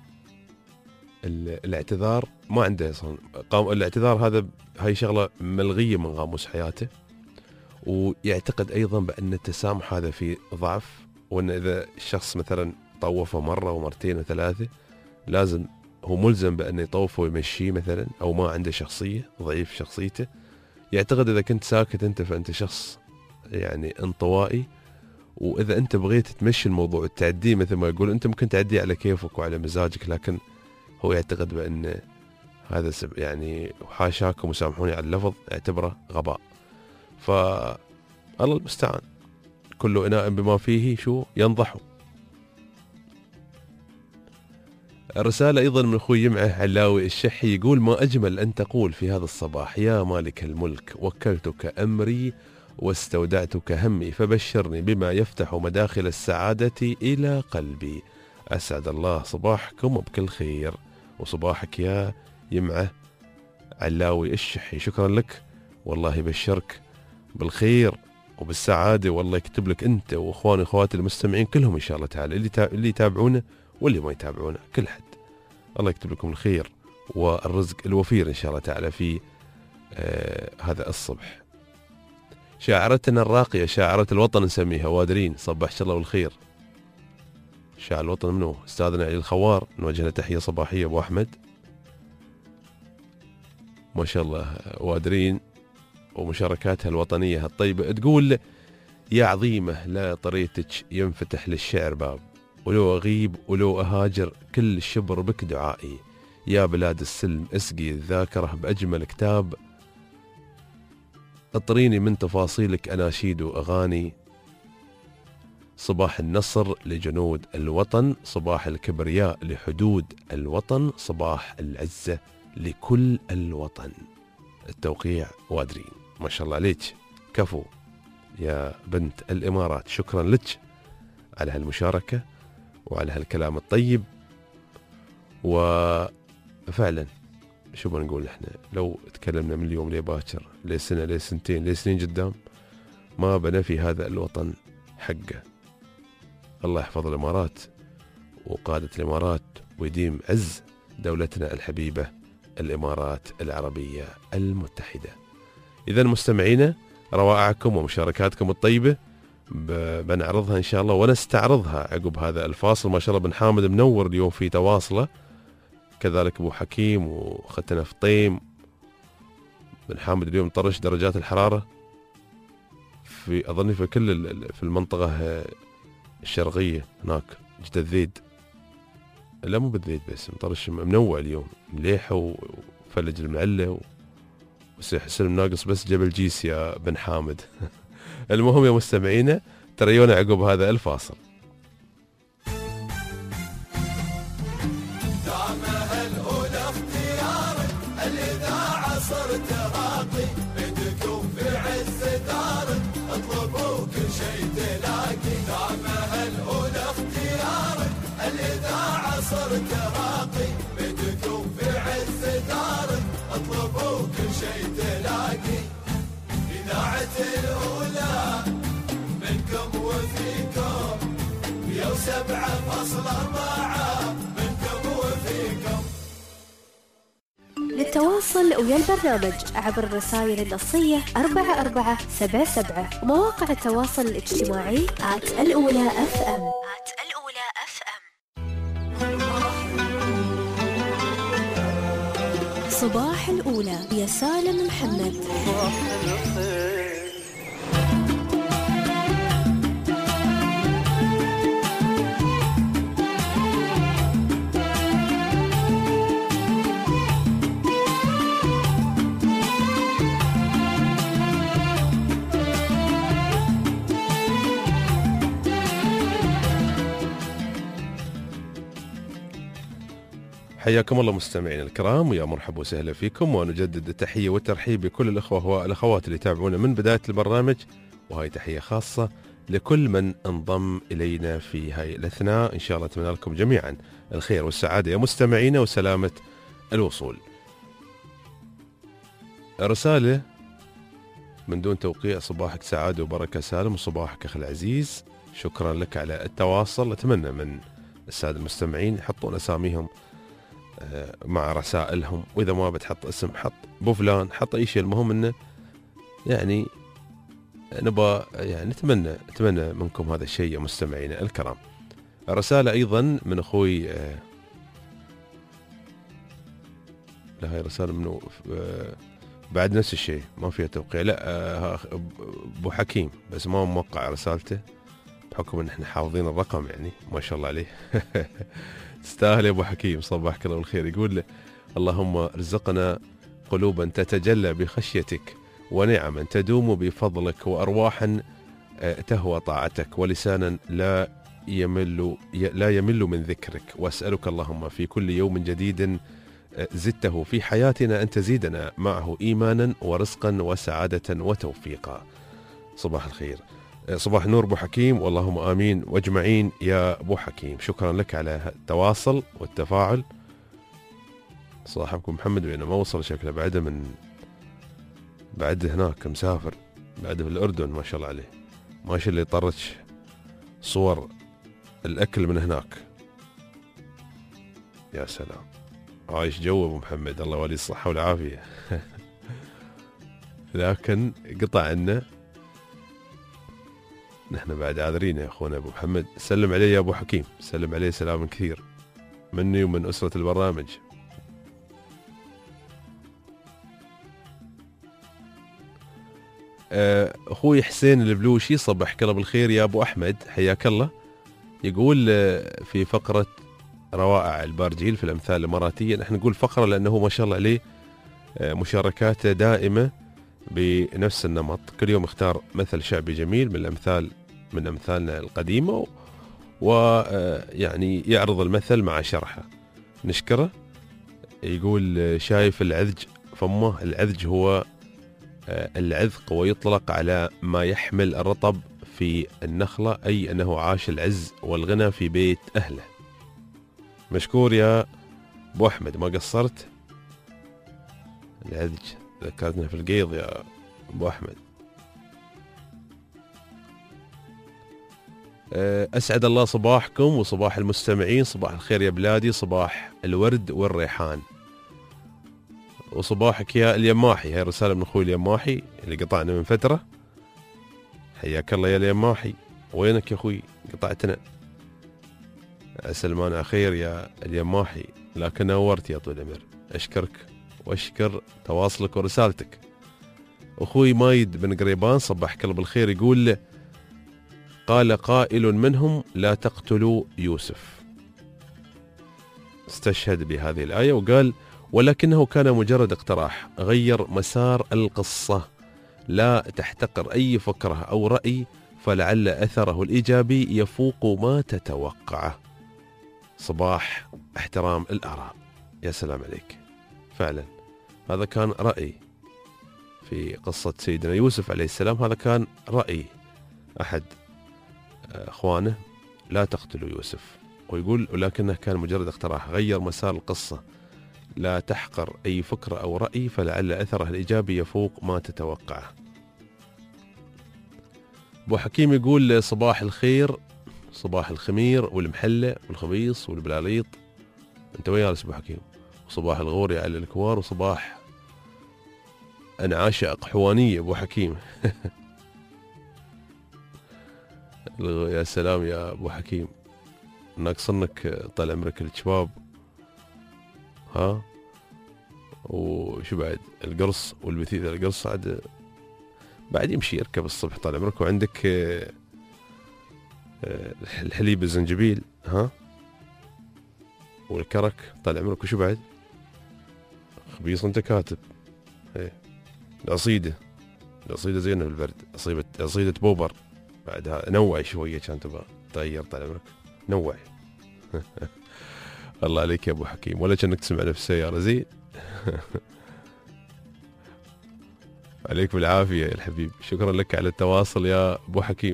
الاعتذار ما عنده أصلا. الاعتذار هاي شغلة ملغية من قاموس حياته، ويعتقد أيضا بأن التسامح هذا فيه ضعف، وأن إذا الشخص مثلا طوفه مرة ومرتين وثلاثة لازم هو ملزم بأنه يطوفه ويمشيه مثلا، أو ما عنده شخصية، ضعيف شخصيته. يعتقد إذا كنت ساكت أنت فأنت شخص يعني انطوائي، وإذا أنت بغيت تمشي الموضوع وتعديه مثل ما يقول أنت ممكن تعديه على كيفك وعلى مزاجك، لكن هو يعتقد بأن هذا يعني حاشاكم وسامحوني على اللفظ اعتبره غباء. فالله المستعان، كل إناء بما فيه شو ينضح. الرسالة أيضا من أخوي يمعه علاوي الشحي، يقول: ما أجمل أن تقول في هذا الصباح: يا مالك الملك وكلتك أمري واستودعتك همي، فبشرني بما يفتح مداخل السعادة إلى قلبي. أسعد الله صباحكم بكل خير، وصباحك يا يمعه علاوي الشحي. شكرا لك، والله يبشرك بالخير وبالسعادة، والله يكتب لك أنت وأخواني وأخواتي المستمعين كلهم إن شاء الله تعالى، اللي يتابعونا واللي ما يتابعونا، كل حد الله يكتب لكم الخير والرزق الوفير إن شاء الله تعالى في هذا الصبح. شاعرتنا الراقية، شاعرة الوطن نسميها، وادرين صباح الله بالخير. شاعر الوطن منه أستاذنا علي الخوار، نوجه له تحية صباحية أبو أحمد، ما شاء الله وادرين ومشاركاتها الوطنية الطيبة. تقول: يا عظيمة لا طريتك ينفتح للشعر باب، ولو أغيب ولو أهاجر كل الشبر بك دعائي. يا بلاد السلم اسقي الذاكرة بأجمل كتاب، اطريني من تفاصيلك أناشيد وأغاني. صباح النصر لجنود الوطن، صباح الكبرياء لحدود الوطن، صباح العزة لكل الوطن. التوقيع وادرين. ما شاء الله عليك، كفو يا بنت الإمارات. شكرا لك على هالمشاركة وعلى هالكلام الطيب. وفعلا شو بنقول احنا لو تكلمنا من اليوم لباكر لسنة لسنتين لسنين قدام ما بنفي هذا الوطن حقه. الله يحفظ الإمارات وقادة الإمارات ويديم عز دولتنا الحبيبة الإمارات العربية المتحدة. إذا مستمعينا روائعكم ومشاركاتكم الطيبة بنعرضها إن شاء الله ونستعرضها عقب هذا الفاصل. ما شاء الله بن حامد منور اليوم في تواصله، كذلك أبو حكيم وختنا فطيم. بن حامد اليوم طرش درجات الحرارة في أظني في كل في المنطقة الشرقية هناك. جدة ذيد، لا مو بالذيد بس، مطرش منوع اليوم، مليحة وفلج المعلة وسلم ناقص بس جبل جيس يا بن حامد. المهم يا مستمعينا تريونا عقب هذا الفاصل. للتواصل ويا البرنامج عبر الرسائل النصية 4477 ومواقع التواصل الاجتماعي @الأولى FM. صباح الأولى يا سالم محمد. حياكم الله مستمعين الكرام ويا مرحبا وسهلا فيكم، ونجدد التحية والترحيب بكل الأخوة والأخوات اللي يتابعونا من بداية البرنامج، وهي تحية خاصة لكل من انضم إلينا في هاي الأثناء. إن شاء الله أتمنى لكم جميعا الخير والسعادة يا مستمعينا وسلامة الوصول. رسالة من دون توقيع: صباحك سعادة وبركة سالم، وصباحك أخي العزيز، شكرا لك على التواصل. أتمنى من السادة المستمعين يحطون أساميهم مع رسائلهم، وإذا ما بتحط اسم حط بو فلان، حط أي شيء، المهم إنه يعني نبغى يعني نتمنى منكم هذا الشيء يا مستمعينا الكرام. رسالة أيضا من أخوي لا هاي رسالة منه بعد نفس الشيء ما فيها توقيع، لا أبو حكيم بس ما موقع رسالته بحكم إن إحنا حافظين الرقم يعني ما شاء الله عليه. تستاهل يا أبو حكيم، صباحك الله بالخير. يقول له: اللهم ارزقنا قلوبا تتجلى بخشيتك، ونعما تدوم بفضلك، وأرواحا تهوى طاعتك، ولسانا لا يمل من ذكرك. وأسألك اللهم في كل يوم جديد زدته في حياتنا أن تزيدنا معه إيمانا ورزقا وسعادة وتوفيقا. صباح الخير، صباح النور أبو حكيم، واللهم آمين واجمعين يا أبو حكيم. شكرا لك على التواصل والتفاعل. صاحبكم محمد وأنا ما وصل شكله، بعد هناك مسافر، بعد في الأردن ما شاء الله عليه، ماشي اللي طرتش صور الأكل من هناك. يا سلام، عايش جو أبو محمد، الله ولي الصحة والعافية. لكن قطع عنا، نحن بعد عاذرين يا أخونا أبو محمد. سلم عليه يا أبو حكيم، سلم عليه سلام كثير مني ومن أسرة البرنامج. اخوي حسين البلوشي صبحك الله بالخير يا ابو احمد، حياك الله. يقول في فقره روائع البارجيل في الامثال الاماراتيه، نحن نقول فقره لانه ما شاء الله عليه مشاركاته دائمه بنفس النمط، كل يوم يختار مثل شعبي جميل من امثالنا القديمه، ويعني يعرض المثل مع شرحه، نشكره. يقول شايف العذج فمه، العذج هو العذق، ويطلق على ما يحمل الرطب في النخلة، أي أنه عاش العز والغنى في بيت أهله. مشكور يا أبو أحمد، ما قصرت. العذج ذكرتنا في القيض يا أبو أحمد. أسعد الله صباحكم وصباح المستمعين، صباح الخير يا بلادي، صباح الورد والريحان، وصباحك يا اليماحي. هاي رسالة من أخوي اليماحي اللي قطعنا من فترة، حياك الله يا اليماحي. وينك يا أخوي؟ قطعتنا. سلمان أخير يا اليماحي، لكن نورت يا طويل العمر، أشكرك وأشكر تواصلك ورسالتك. أخوي مايد بن قريبان صبحك الله بالخير، يقول قال قائل منهم لا تقتلوا يوسف، استشهد بهذه الآية وقال ولكنه كان مجرد اقتراح غير مسار القصة، لا تحتقر أي فكرة أو رأي فلعل أثره الإيجابي يفوق ما تتوقعه. صباح احترام الآراء. يا سلام عليك، فعلا هذا كان رأي في قصة سيدنا يوسف عليه السلام، هذا كان رأي أحد أخوانه لا تقتلوا يوسف، ويقول ولكنه كان مجرد اقتراح غير مسار القصة، لا تحقر أي فكرة أو رأي فلعل أثره الإيجابي يفوق ما تتوقعه. أبو حكيم يقول صباح الخير، صباح الخمير والمحلة والخبيص والبلاليط، أنت ويا أبو حكيم، وصباح الغور يا علي الكوار، وصباح أنا عاشق حوانية أبو حكيم. يا سلام يا أبو حكيم، ناقصنك طال عمرك الشباب، ها وشو بعد القرص والبثيث، القرص بعد يمشي يركب الصبح طال عمرك، وعندك الحليب الزنجبيل، ها والكرك طال عمرك، وشو بعد خبيص انت كاتب. العصيدة زينة بالبرد، عصيدة بوبر بعدها نوعي شوية، كان تبغى تغير طال عمرك نوعي. الله عليك يا أبو حكيم، ولا كأنك تسمع في السيارة زين. عليك بالعافية يا الحبيب، شكرا لك على التواصل يا أبو حكيم.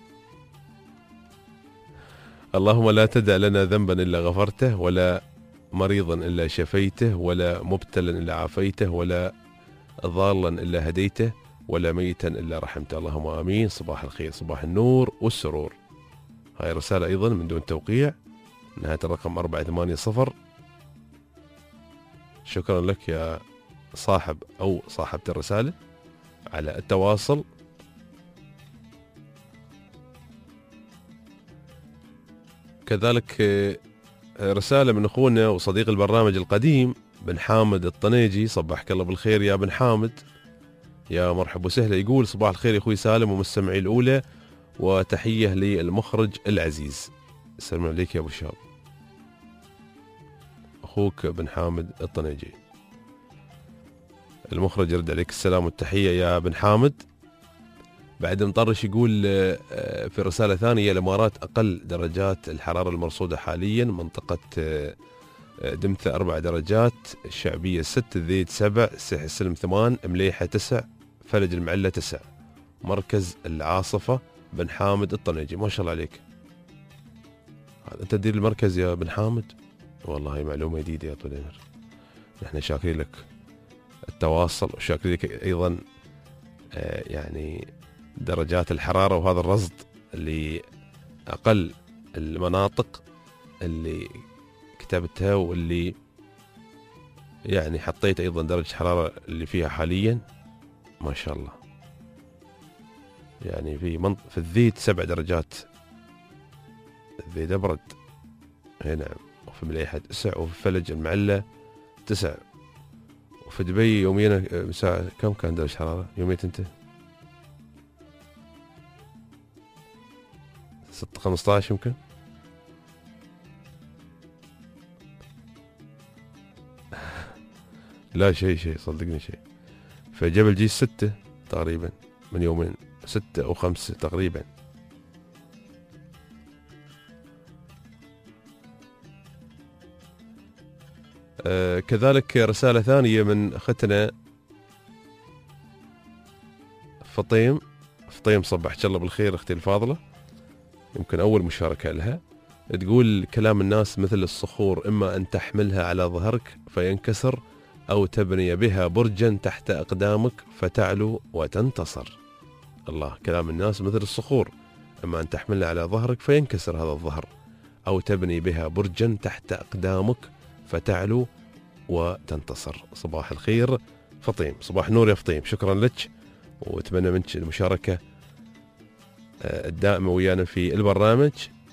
اللهم لا تدع لنا ذنبا إلا غفرته، ولا مريضا إلا شفيته، ولا مبتلا إلا عافيته، ولا ضالا إلا هديته، ولا ميتا إلا رحمته، اللهم آمين. صباح الخير، صباح النور والسرور. هاي رسالة أيضا من دون توقيع، نهاية الرقم 480. شكرا لك يا صاحب أو صاحبة الرسالة على التواصل. كذلك رسالة من أخونا وصديق البرنامج القديم بن حامد الطنيجي، صبحك الله بالخير يا بن حامد، يا مرحبا وسهلا. يقول صباح الخير يا أخوي سالم ومستمعي الأولى، وتحية للمخرج العزيز. السلام عليك يا أبو شاب، أخوك بن حامد الطنيجي. المخرج يرد عليك السلام والتحية يا بن حامد. بعد مطرش يقول في رسالة ثانية الإمارات أقل درجات الحرارة المرصودة حاليا منطقة دمثة 4 درجات، الشعبية 6، الذيد 7، سيح السلم 8، مليحة 9، فلج المعلة 9، مركز العاصفة بن حامد الطنيجي. ما شاء الله عليك، أنت تدير المركز يا بن حامد، والله معلومة جديدة يا طويل العمر. نحن شاكرين لك التواصل، وشاكرين لك أيضا يعني درجات الحرارة وهذا الرصد اللي أقل المناطق اللي كتبتها، واللي يعني حطيت أيضا درجة الحرارة اللي فيها حاليا. ما شاء الله، يعني في الذيد 7 درجات، الذيد أبرد، نعم، وفي مليحة 9، وفي فلج المعلة 9، وفي دبي يوميا ساعة كم كان درجة الحرارة يوميا أنت؟ 6:15 يمكن. لا شيء صدقني شيء. فجبل جيس 6 تقريبا من يومين، 6 أو 5 تقريبا. كذلك رسالة ثانية من أختنا فطيم. صبحك الله بالخير أختي الفاضلة، يمكن أول مشاركة لها. تقول كلام الناس مثل الصخور، إما أن تحملها على ظهرك فينكسر، أو تبني بها برجا تحت أقدامك فتعلو وتنتصر. الله، كلام الناس مثل الصخور، إما أن تحملها على ظهرك فينكسر هذا الظهر، أو تبني بها برجا تحت أقدامك فتعلو وتنتصر. صباح الخير فطيم، صباح النور يا فطيم، شكرا لك، وأتمنى منك المشاركة الدائمة ويانا في البرنامج.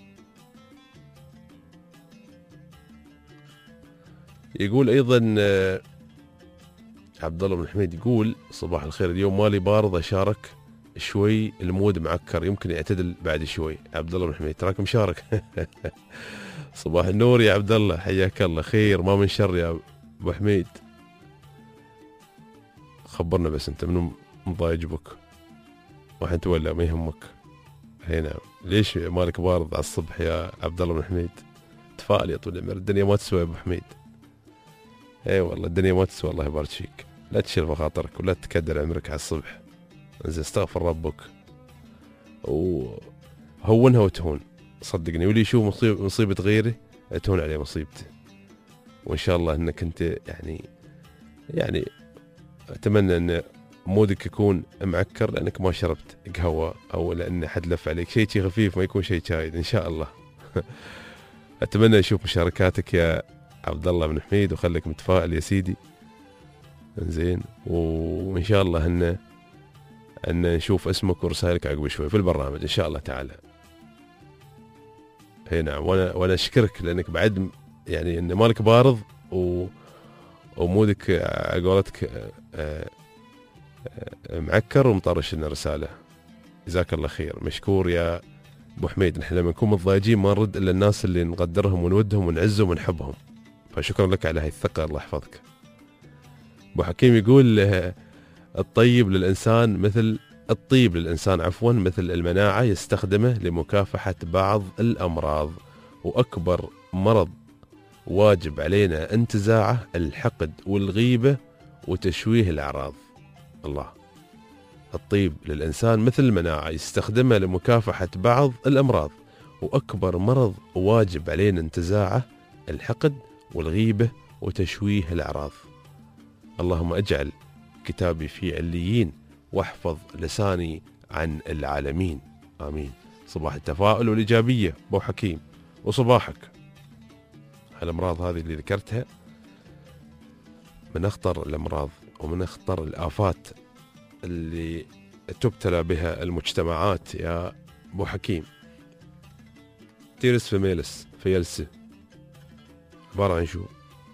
يقول أيضا عبد الله بن حميد، يقول صباح الخير، اليوم مالي بارض أشارك شوي، المود معكر، يمكن يعتدل بعد شوي. عبد الله بن حميد تراك مشارك. صباح النور يا عبد الله، حياك الله، خير ما من شر يا ابو حميد. خبرنا بس انت منو مضايج بك، وانت ولا ما يهمك. هنا ليش مالك بارض على الصبح يا عبد الله بن حميد؟ تفائل يا طول العمر، الدنيا ما تسوى يا ابو حميد. اي والله الدنيا ما تسوى، الله يبارك فيك. لا تشيل بخاطرك ولا تكدر عمرك على الصبح. انزين استغفر ربك وهونها وتهون، صدقني، واللي يشوف مصيبة غيره تهون عليه مصيبته. وان شاء الله انك انت يعني اتمنى ان مودك يكون معكر لانك ما شربت قهوة، او لان حد لف عليك شيء خفيف، ما يكون شيء شايد ان شاء الله. اتمنى اشوف مشاركاتك يا عبد الله بن حميد، وخليك متفائل يا سيدي. زين، وان شاء الله ان نشوف اسمك ورسائلك عقب شوي في البرنامج ان شاء الله تعالى. اي نعم، وانا اشكرك لانك بعد يعني ان مالك بارض ومودك على قولتك معكر ومطرش لنا رساله. جزاك الله خير، مشكور يا ابو حميد. نحن لما نكون متضايجين ما نرد الا الناس اللي نقدرهم ونودهم ونعزهم ونحبهم، فشكرا لك على هاي الثقه، الله يحفظك. ابو حكيم يقول الطيب للانسان مثل مثل المناعه، يستخدمه لمكافحه بعض الامراض، واكبر مرض واجب علينا انتزاعه الحقد والغيبه وتشويه الاعراض. الله، الطيب للإنسان مثل المناعة، يستخدمها لمكافحة بعض الأمراض، وأكبر مرض واجب علينا انتزاعه الحقد والغيبة وتشويه الأعراض. اللهم اجعل كتابي في عليين، واحفظ لساني عن العالمين، آمين. صباح التفاؤل والإيجابية أبو حكيم، وصباحك. الأمراض هذه اللي ذكرتها من أخطر الأمراض ومن أخطر الآفات اللي تبتلى بها المجتمعات يا أبو حكيم. تيرس فيلسة عبارة عن شو؟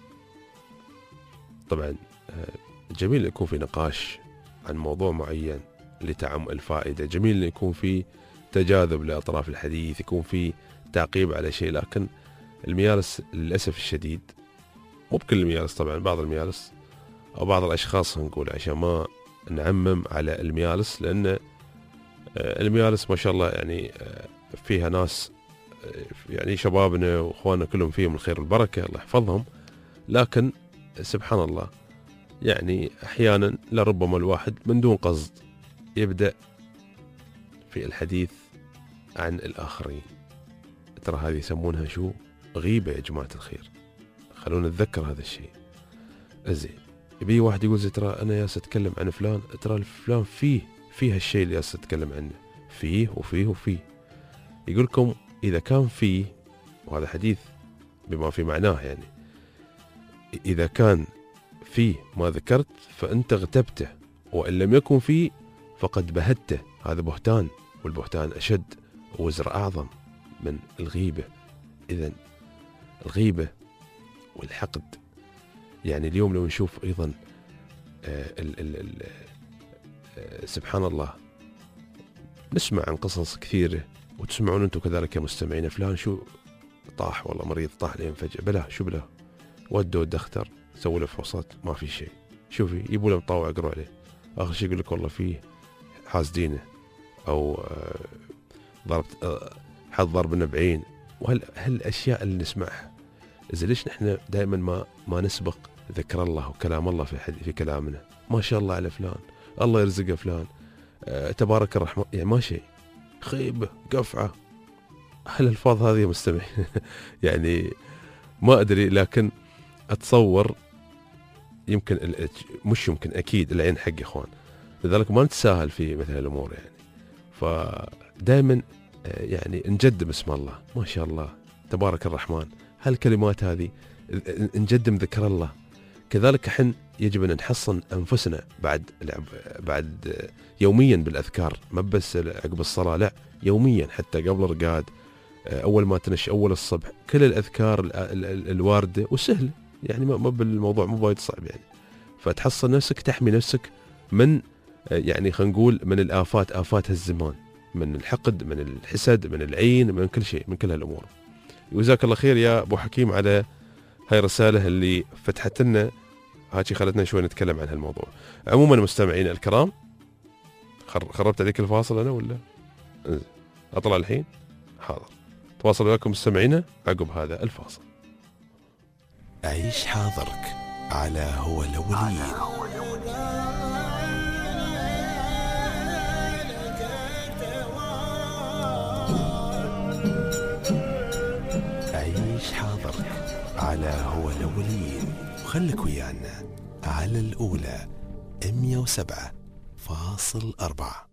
طبعا جميل يكون في نقاش عن موضوع معين لتعم الفائدة، جميل يكون في تجاذب لأطراف الحديث، يكون في تعقيب على شيء، لكن الميالس للأسف الشديد، مو بكل الميالس طبعا، بعض الميالس أو بعض الأشخاص نقول عشان ما نعمم على الميالس، لأن الميالس ما شاء الله يعني فيها ناس يعني شبابنا وإخواننا كلهم فيهم الخير والبركة، الله يحفظهم، لكن سبحان الله يعني أحيانا لربما الواحد من دون قصد يبدأ في الحديث عن الآخرين. ترى هذه يسمونها شو؟ غيبة يا جماعة الخير، خلونا نتذكر هذا الشيء. زين، يبي واحد يقول ترى أنا ياس أتكلم عن فلان، ترى فلان فيه هالشيء اللي ياس أتكلم عنه، فيه وفيه وفيه. يقول لكم إذا كان فيه، وهذا حديث بما في معناه، يعني إذا كان فيه ما ذكرت فأنت اغتبته، وإن لم يكن فيه فقد بهته، هذا بهتان، والبهتان أشد وزر أعظم من الغيبة. إذن الغيبة والحقد، يعني اليوم لو نشوف أيضا سبحان الله نسمع عن قصص كثيرة وتسمعون أنتم كذلك يا مستمعين فلان شو طاح والله مريض طاح لين فجأة، بلا شو بلا ودوا الدكتور سووا له فحوصات ما في شيء، شوفي يبوا له مطاوع يقروا عليه، آخر شيء يقول لك والله فيه حاسدينه أو ضرب حد ضرب النبعين. وهالأشياء اللي نسمعها، إذا ليش نحن دائما ما نسبق ذكر الله وكلام الله في كلامنا؟ ما شاء الله على فلان، الله يرزقه فلان، تبارك الرحمن، يعني ما شيء، خيبة قفعة. هالألفاظ هذه مستمع يعني ما أدري، لكن أتصور يمكن مش يمكن أكيد العين حق إخوان، لذلك ما نتساهل في مثل الأمور يعني. فدائما يعني نجدم اسم الله، ما شاء الله تبارك الرحمن، هالكلمات هذه نجدم ذكر الله. كذلك حن يجب أن نحصن أنفسنا بعد يوميا بالأذكار، ما بس عقب الصلاة، لا يوميا حتى قبل الرقاد، أول ما تنش، أول الصبح، كل الأذكار الواردة وسهلة يعني، ما بالموضوع مو وايد صعب يعني. فتحصن نفسك، تحمي نفسك من يعني خلينا نقول من الآفات، آفات هالزمان، من الحقد، من الحسد، من العين، من كل شيء، من كل هالأمور. وجزاك الله خير يا أبو حكيم على هاي الرسالة اللي فتحت لنا هاتي، خلتنا شوي نتكلم عن هالموضوع. عموما مستمعين الكرام، خربت عليك الفاصل أنا ولا أطلع الحين؟ حاضر، تواصل وياكم مستمعينا عقب هذا الفاصل. عيش حاضرك على هو الأولين. عيش حاضرك على هو الأولين، وخلك ويانا على الأولى 107.4.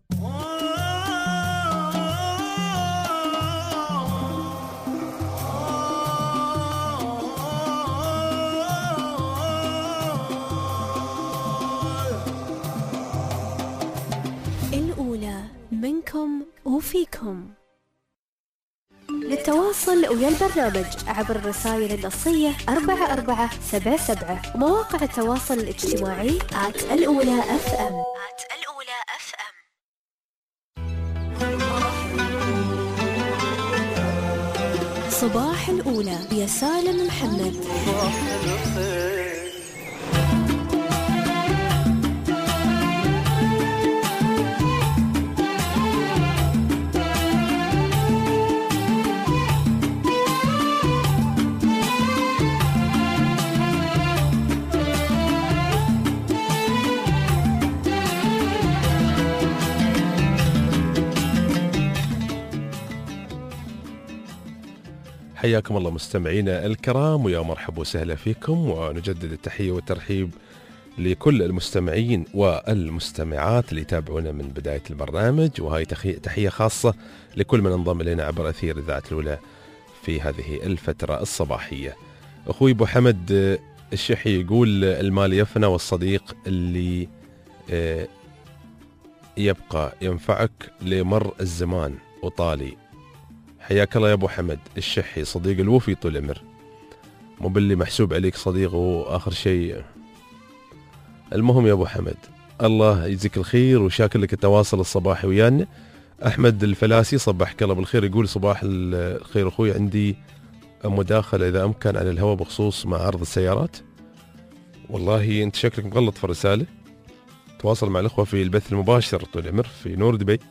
الأولى منكم وفيكم. للتواصل ويا البرنامج عبر الرسائل النصية 4477 ومواقع التواصل الاجتماعي @الأولى FM. صباح الأولى يا سالم محمد. حياكم الله مستمعينا الكرام، ويا مرحبا وسهلا فيكم، ونجدد التحية والترحيب لكل المستمعين والمستمعات اللي يتابعونا من بداية البرنامج. وهاي تحية خاصة لكل من انضم إلينا عبر أثير إذاعة الأولى في هذه الفترة الصباحية. أخوي أبو حمد الشحي يقول المال يفنى والصديق اللي يبقى ينفعك لمر الزمان وطالي. حياك الله يا أبو حمد الشحي، صديق الوفي طول العمر، مو باللي محسوب عليك صديق وآخر شيء. المهم يا أبو حمد الله يجزيك الخير، وشاكر لك التواصل الصباحي ويانا. أحمد الفلاسي صبحك الله بالخير، يقول صباح الخير أخوي، عندي مداخلة إذا أمكن على الهواء بخصوص معارض السيارات. والله أنت شكلك مغلط في الرسالة، تواصل مع الأخوة في البث المباشر طول العمر في نور دبي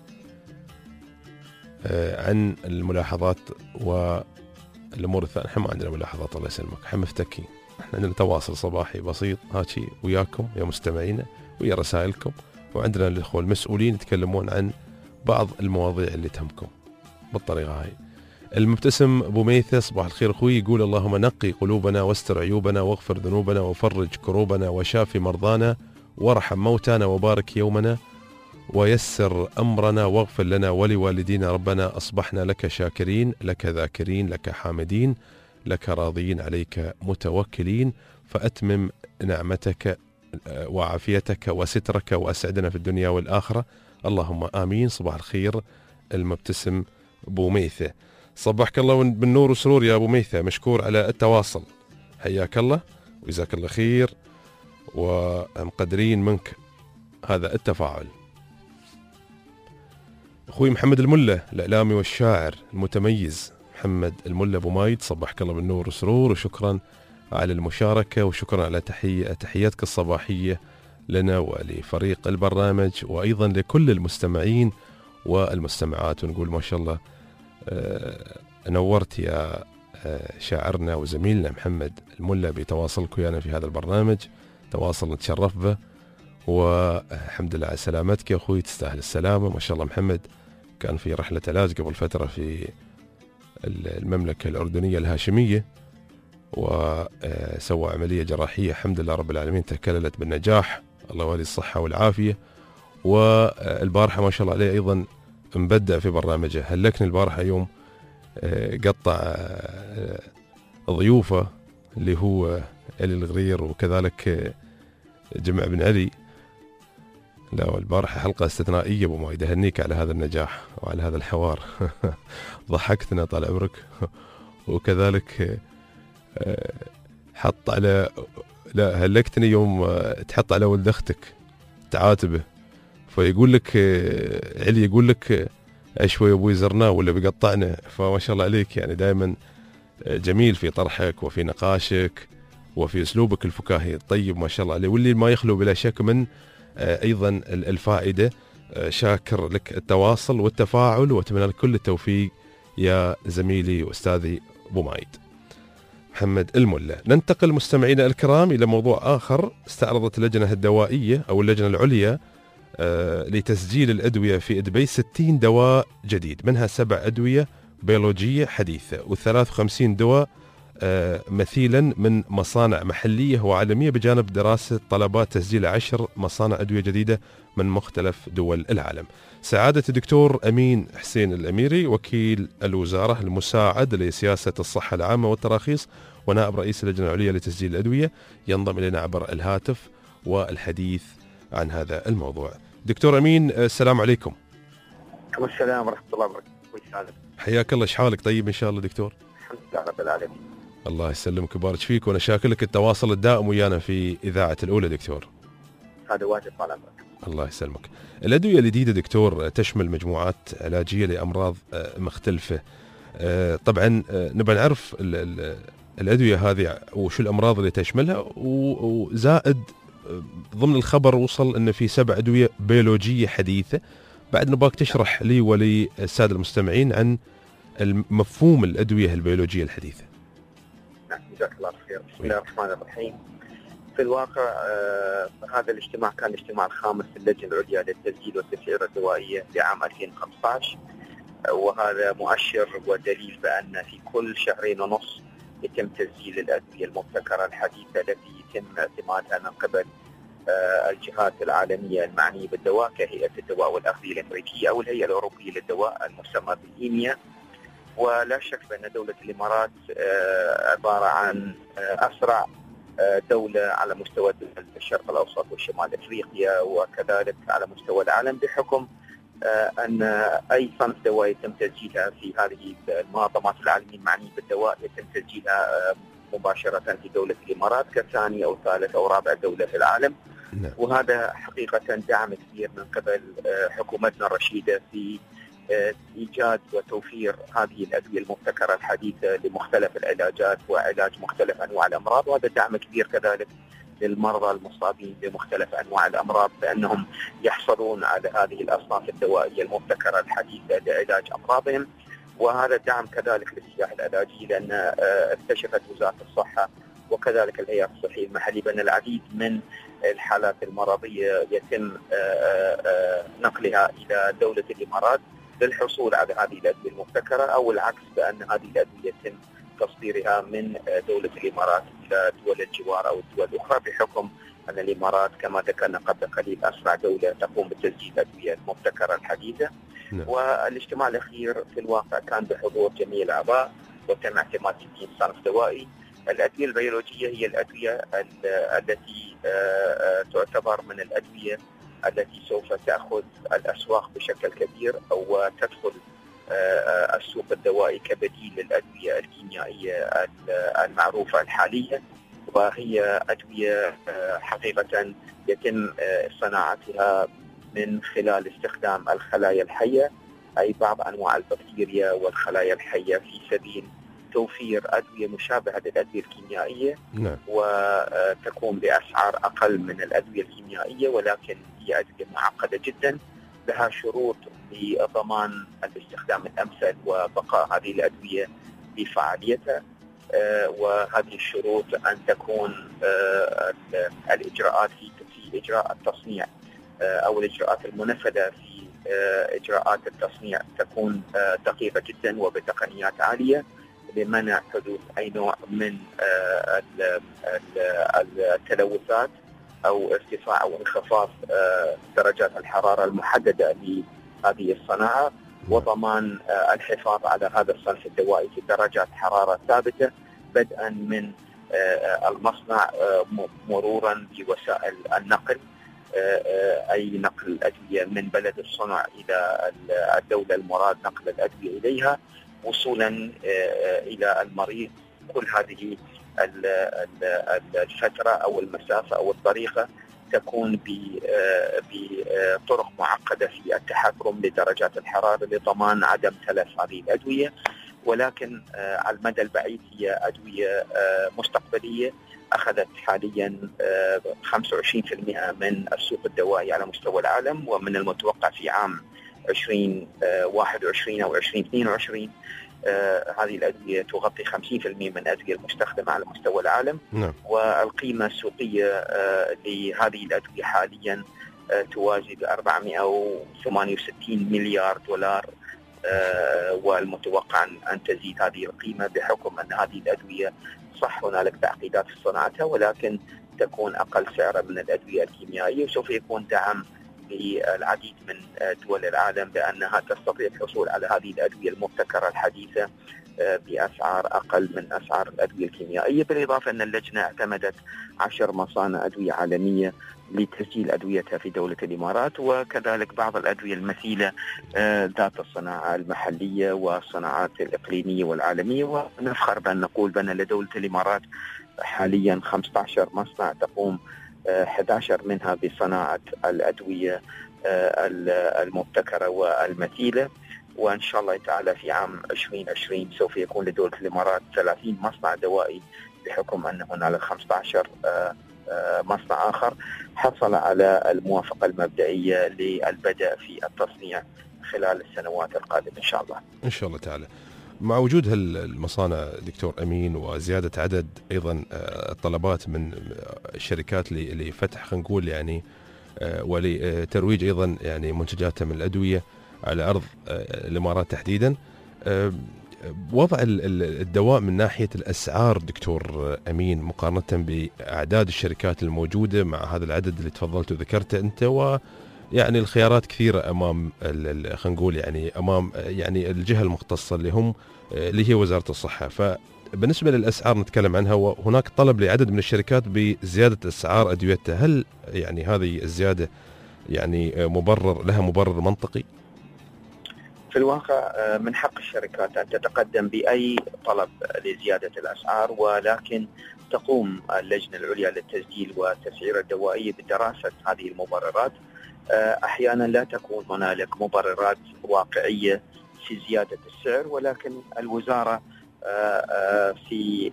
عن الملاحظات والأمور الثانية. احنا ما عندنا ملاحظات الله يسلمك، احنا مفتكين، احنا عندنا تواصل صباحي بسيط هاتشي وياكم يا مستمعينا ويا رسائلكم، وعندنا الأخوة المسؤولين يتكلمون عن بعض المواضيع اللي تهمكم بالطريقة هاي. المبتسم أبو ميثة صباح الخير أخوي، يقول اللهم نقي قلوبنا واستر عيوبنا واغفر ذنوبنا وفرج كروبنا وشافي مرضانا وارحم موتانا وبارك يومنا ويسر أمرنا واغفر لنا ولوالدينا. ربنا أصبحنا لك شاكرين، لك ذاكرين، لك حامدين، لك راضين، عليك متوكلين، فأتمم نعمتك وعافيتك وسترك وأسعدنا في الدنيا والآخرة، اللهم آمين. صباح الخير المبتسم أبو ميثة، صبحك الله بالنور وسرور يا أبو ميثة، مشكور على التواصل، حياك الله وجزاك الله خير، ومقدرين منك هذا التفاعل. أخوي محمد الملة الإعلامي والشاعر المتميز محمد الملة أبو مايد، صبحك الله بالنور والسرور، وشكرا على المشاركة وشكرا على تحياتك الصباحية لنا ولفريق البرنامج وأيضا لكل المستمعين والمستمعات. ونقول ما شاء الله نورت يا شاعرنا وزميلنا محمد الملة بتواصلك ويانا في هذا البرنامج، تواصل نتشرف به، والحمد لله على سلامتك يا أخوي، تستاهل السلامة. ما شاء الله محمد كان في رحلة علاج قبل فترة في المملكة الأردنية الهاشمية، وسوى عملية جراحية الحمد لله رب العالمين تكللت بالنجاح، الله يولي الصحة والعافية. والبارحة ما شاء الله عليه أيضا مبدع في برنامجه، هلكني البارحة يوم قطع ضيوفه اللي هو علي الغرير وكذلك جمع بن علي. لا البارحة حلقة استثنائية أبو مايد، أهنيك على هذا النجاح وعلى هذا الحوار ضحكتنا طال عمرك. وكذلك حط على لا هلكتني يوم تحط على ولد أختك تعاتبه، فيقول لك علي يقول لك شوي أبوي زرناه ولا بيقطعنا. فما شاء الله عليك يعني دائما جميل في طرحك وفي نقاشك وفي أسلوبك الفكاهي الطيب ما شاء الله عليه، واللي ما يخلو بلا شك من أيضا الفائدة. شاكر لك التواصل والتفاعل وأتمنى لك كل التوفيق يا زميلي وأستاذي أبو مايد محمد الملة. ننتقل مستمعينا الكرام إلى موضوع آخر. استعرضت اللجنة الدوائية أو اللجنة العليا لتسجيل الأدوية في دبي 60 دواء جديد، منها 7 أدوية بيولوجية حديثة و53 دواء مثيلا من مصانع محلية وعالمية، بجانب دراسة طلبات تسجيل 10 مصانع أدوية جديدة من مختلف دول العالم. سعادة الدكتور أمين حسين الأميري وكيل الوزارة المساعد لسياسة الصحة العامة والتراخيص ونائب رئيس اللجنة العليا لتسجيل الأدوية ينضم إلينا عبر الهاتف والحديث عن هذا الموضوع. دكتور أمين السلام عليكم. السلام ورحمة الله وبركاته. حياك الله، شحالك؟ طيب إن شاء الله دكتور؟ الحمد لله رب العالمين. الله يسلمك ويبارك فيك، وانا شاكر لك التواصل الدائم ويانا في إذاعة الأولى دكتور. هذا واجب على عمرك. الله يسلمك. الأدوية الجديدة دكتور تشمل مجموعات علاجية لأمراض مختلفة. طبعا نبغى نعرف الأدوية هذه وشو الأمراض اللي تشملها، وزائد ضمن الخبر وصل أن في 7 أدوية بيولوجية حديثة. بعد نبغاك تشرح لي وللسادة المستمعين عن مفهوم الأدوية البيولوجية الحديثة. نعم جزاك الله خير. بسم الله الرحمن الرحيم. في الواقع هذا الاجتماع كان الاجتماع الخامس في اللجنة العليا للتسجيل والتسعير الدوائية لعام 2015، وهذا مؤشر ودليل بأن في كل 2.5 شهر يتم تسجيل الأدوية المبتكرة الحديثة التي يتم اعتمادها من قبل الجهات العالمية المعنية بالدواء كهيئة الدواء والأغذية الأمريكية أو الهيئة الأوروبية للدواء المسمى بالإيميا. ولا شك بأن دولة الإمارات عبارة عن أسرع دولة على مستوى الشرق الأوسط وشمال أفريقيا وكذلك على مستوى العالم، بحكم أن أي صنف دواء يتم تسجيلها في هذه المنظمات العالمية المعنية بالدواء يتم تسجيلها مباشرة في دولة الإمارات كثاني أو ثالث أو رابع دولة في العالم. وهذا حقيقة دعم كبير من قبل حكومتنا الرشيدة في إيجاد وتوفير هذه الأدوية المبتكرة الحديثة لمختلف العلاجات وعلاج مختلف أنواع الأمراض. وهذا دعم كبير كذلك للمرضى المصابين بمختلف أنواع الأمراض بأنهم يحصلون على هذه الأصناف الدوائية المبتكرة الحديثة لعلاج أمراضهم. وهذا دعم كذلك للسياحة العلاجية، لأن اكتشفت وزارة الصحة وكذلك الهيئة الصحية المحلية بأن العديد من الحالات المرضية يتم نقلها إلى دولة الإمارات للحصول على هذه الأدوية المبتكرة، أو العكس بأن هذه الأدوية يتم تصديرها من دولة الإمارات إلى دول الجوار أو الدول الأخرى، بحكم أن الإمارات كما ذكرنا قبل قليل أسرع دولة تقوم بتسجيل الأدوية المبتكرة الحديثة. والاجتماع الأخير في الواقع كان بحضور جميع الأعضاء وتم اعتماد 60 صنف دوائي. الأدوية البيولوجية هي الأدوية التي تعتبر من الأدوية التي سوف تأخذ الأسواق بشكل كبير أو تدخل السوق الدوائي كبديل للأدوية الكيميائية المعروفة الحالية، وهي أدوية حقيقة يتم صناعتها من خلال استخدام الخلايا الحية أي بعض أنواع البكتيريا والخلايا الحية في سبيل توفير أدوية مشابهة للأدوية الكيميائية. نعم. وتكون بأسعار أقل من الأدوية الكيميائية، ولكن هي أدوية معقدة جدا لها شروط لضمان الاستخدام الأمثل وبقاء هذه الأدوية بفعاليتها. وهذه الشروط أن تكون الإجراءات في إجراء التصنيع أو الإجراءات المنفذة في إجراءات التصنيع تكون دقيقة جدا وبتقنيات عالية لمنع حدوث أي نوع من التلوثات أو ارتفاع أو انخفاض درجات الحرارة المحددة لهذه الصناعة، وضمان الحفاظ على هذا الصنف الدوائي في درجات حرارة ثابتة بدءا من المصنع مرورا بوسائل النقل، أي نقل الأدوية من بلد الصنع إلى الدولة المراد نقل الأدوية إليها وصولا إلى المريض. كل هذه الفترة أو المسافة أو الطريقة تكون بطرق معقدة في التحكم لدرجات الحرارة لضمان عدم تلف هذه الأدوية. ولكن على المدى البعيد هي أدوية مستقبلية أخذت حاليا 25% من السوق الدوائي على مستوى العالم، ومن المتوقع في عام 2021 أو 2022 هذه الأدوية تغطي 50% من الأدوية المستخدمة على مستوى العالم. نعم. والقيمة السوقية لهذه الأدوية حاليا توازي 468 مليار دولار، والمتوقع أن تزيد هذه القيمة بحكم أن هذه الأدوية صح هنالك تعقيدات في صناعتها، ولكن تكون أقل سعرا من الأدوية الكيميائية، وسوف يكون دعم للعديد من دول العالم بأنها تستطيع الحصول على هذه الأدوية المبتكرة الحديثة بأسعار أقل من أسعار الأدوية الكيميائية. بالإضافة أن اللجنة اعتمدت 10 مصانع أدوية عالمية لتسجيل أدويتها في دولة الإمارات، وكذلك بعض الأدوية المثيلة ذات الصناعة المحلية والصناعات الإقليمية والعالمية. ونفخر بأن نقول بأن لدولة الإمارات حاليا 15 مصنع تقوم 11 منها بصناعة الأدوية المبتكرة والمثيلة، وإن شاء الله تعالى في عام 2020 سوف يكون لدولة الإمارات 30 مصنع دوائي، بحكم أن هنالك 15 مصنع آخر حصل على الموافقة المبدئية للبدء في التصنيع خلال السنوات القادمة إن شاء الله. إن شاء الله تعالى. مع وجود هالمصانع دكتور أمين وزيادة عدد أيضا الطلبات من الشركات لفتح خلينا نقول يعني ولترويج أيضا يعني منتجاتها من الأدوية على أرض الإمارات تحديدا، وضع الدواء من ناحية الأسعار دكتور أمين مقارنة بأعداد الشركات الموجودة مع هذا العدد اللي تفضلت وذكرته أنت، ويعني الخيارات كثيرة أمام خلينا نقول يعني أمام يعني الجهة المختصة اللي هي وزارة الصحة. فبالنسبة للأسعار نتكلم عنها، وهناك طلب لعدد من الشركات بزيادة أسعار أدويتها، هل يعني هذه الزيادة يعني لها مبرر منطقي؟ في الواقع من حق الشركات أن تتقدم بأي طلب لزيادة الأسعار، ولكن تقوم اللجنة العليا للتسجيل والتسعير الدوائية بدراسة هذه المبررات. أحيانا لا تكون هنالك مبررات واقعية في زيادة السعر، ولكن الوزارة في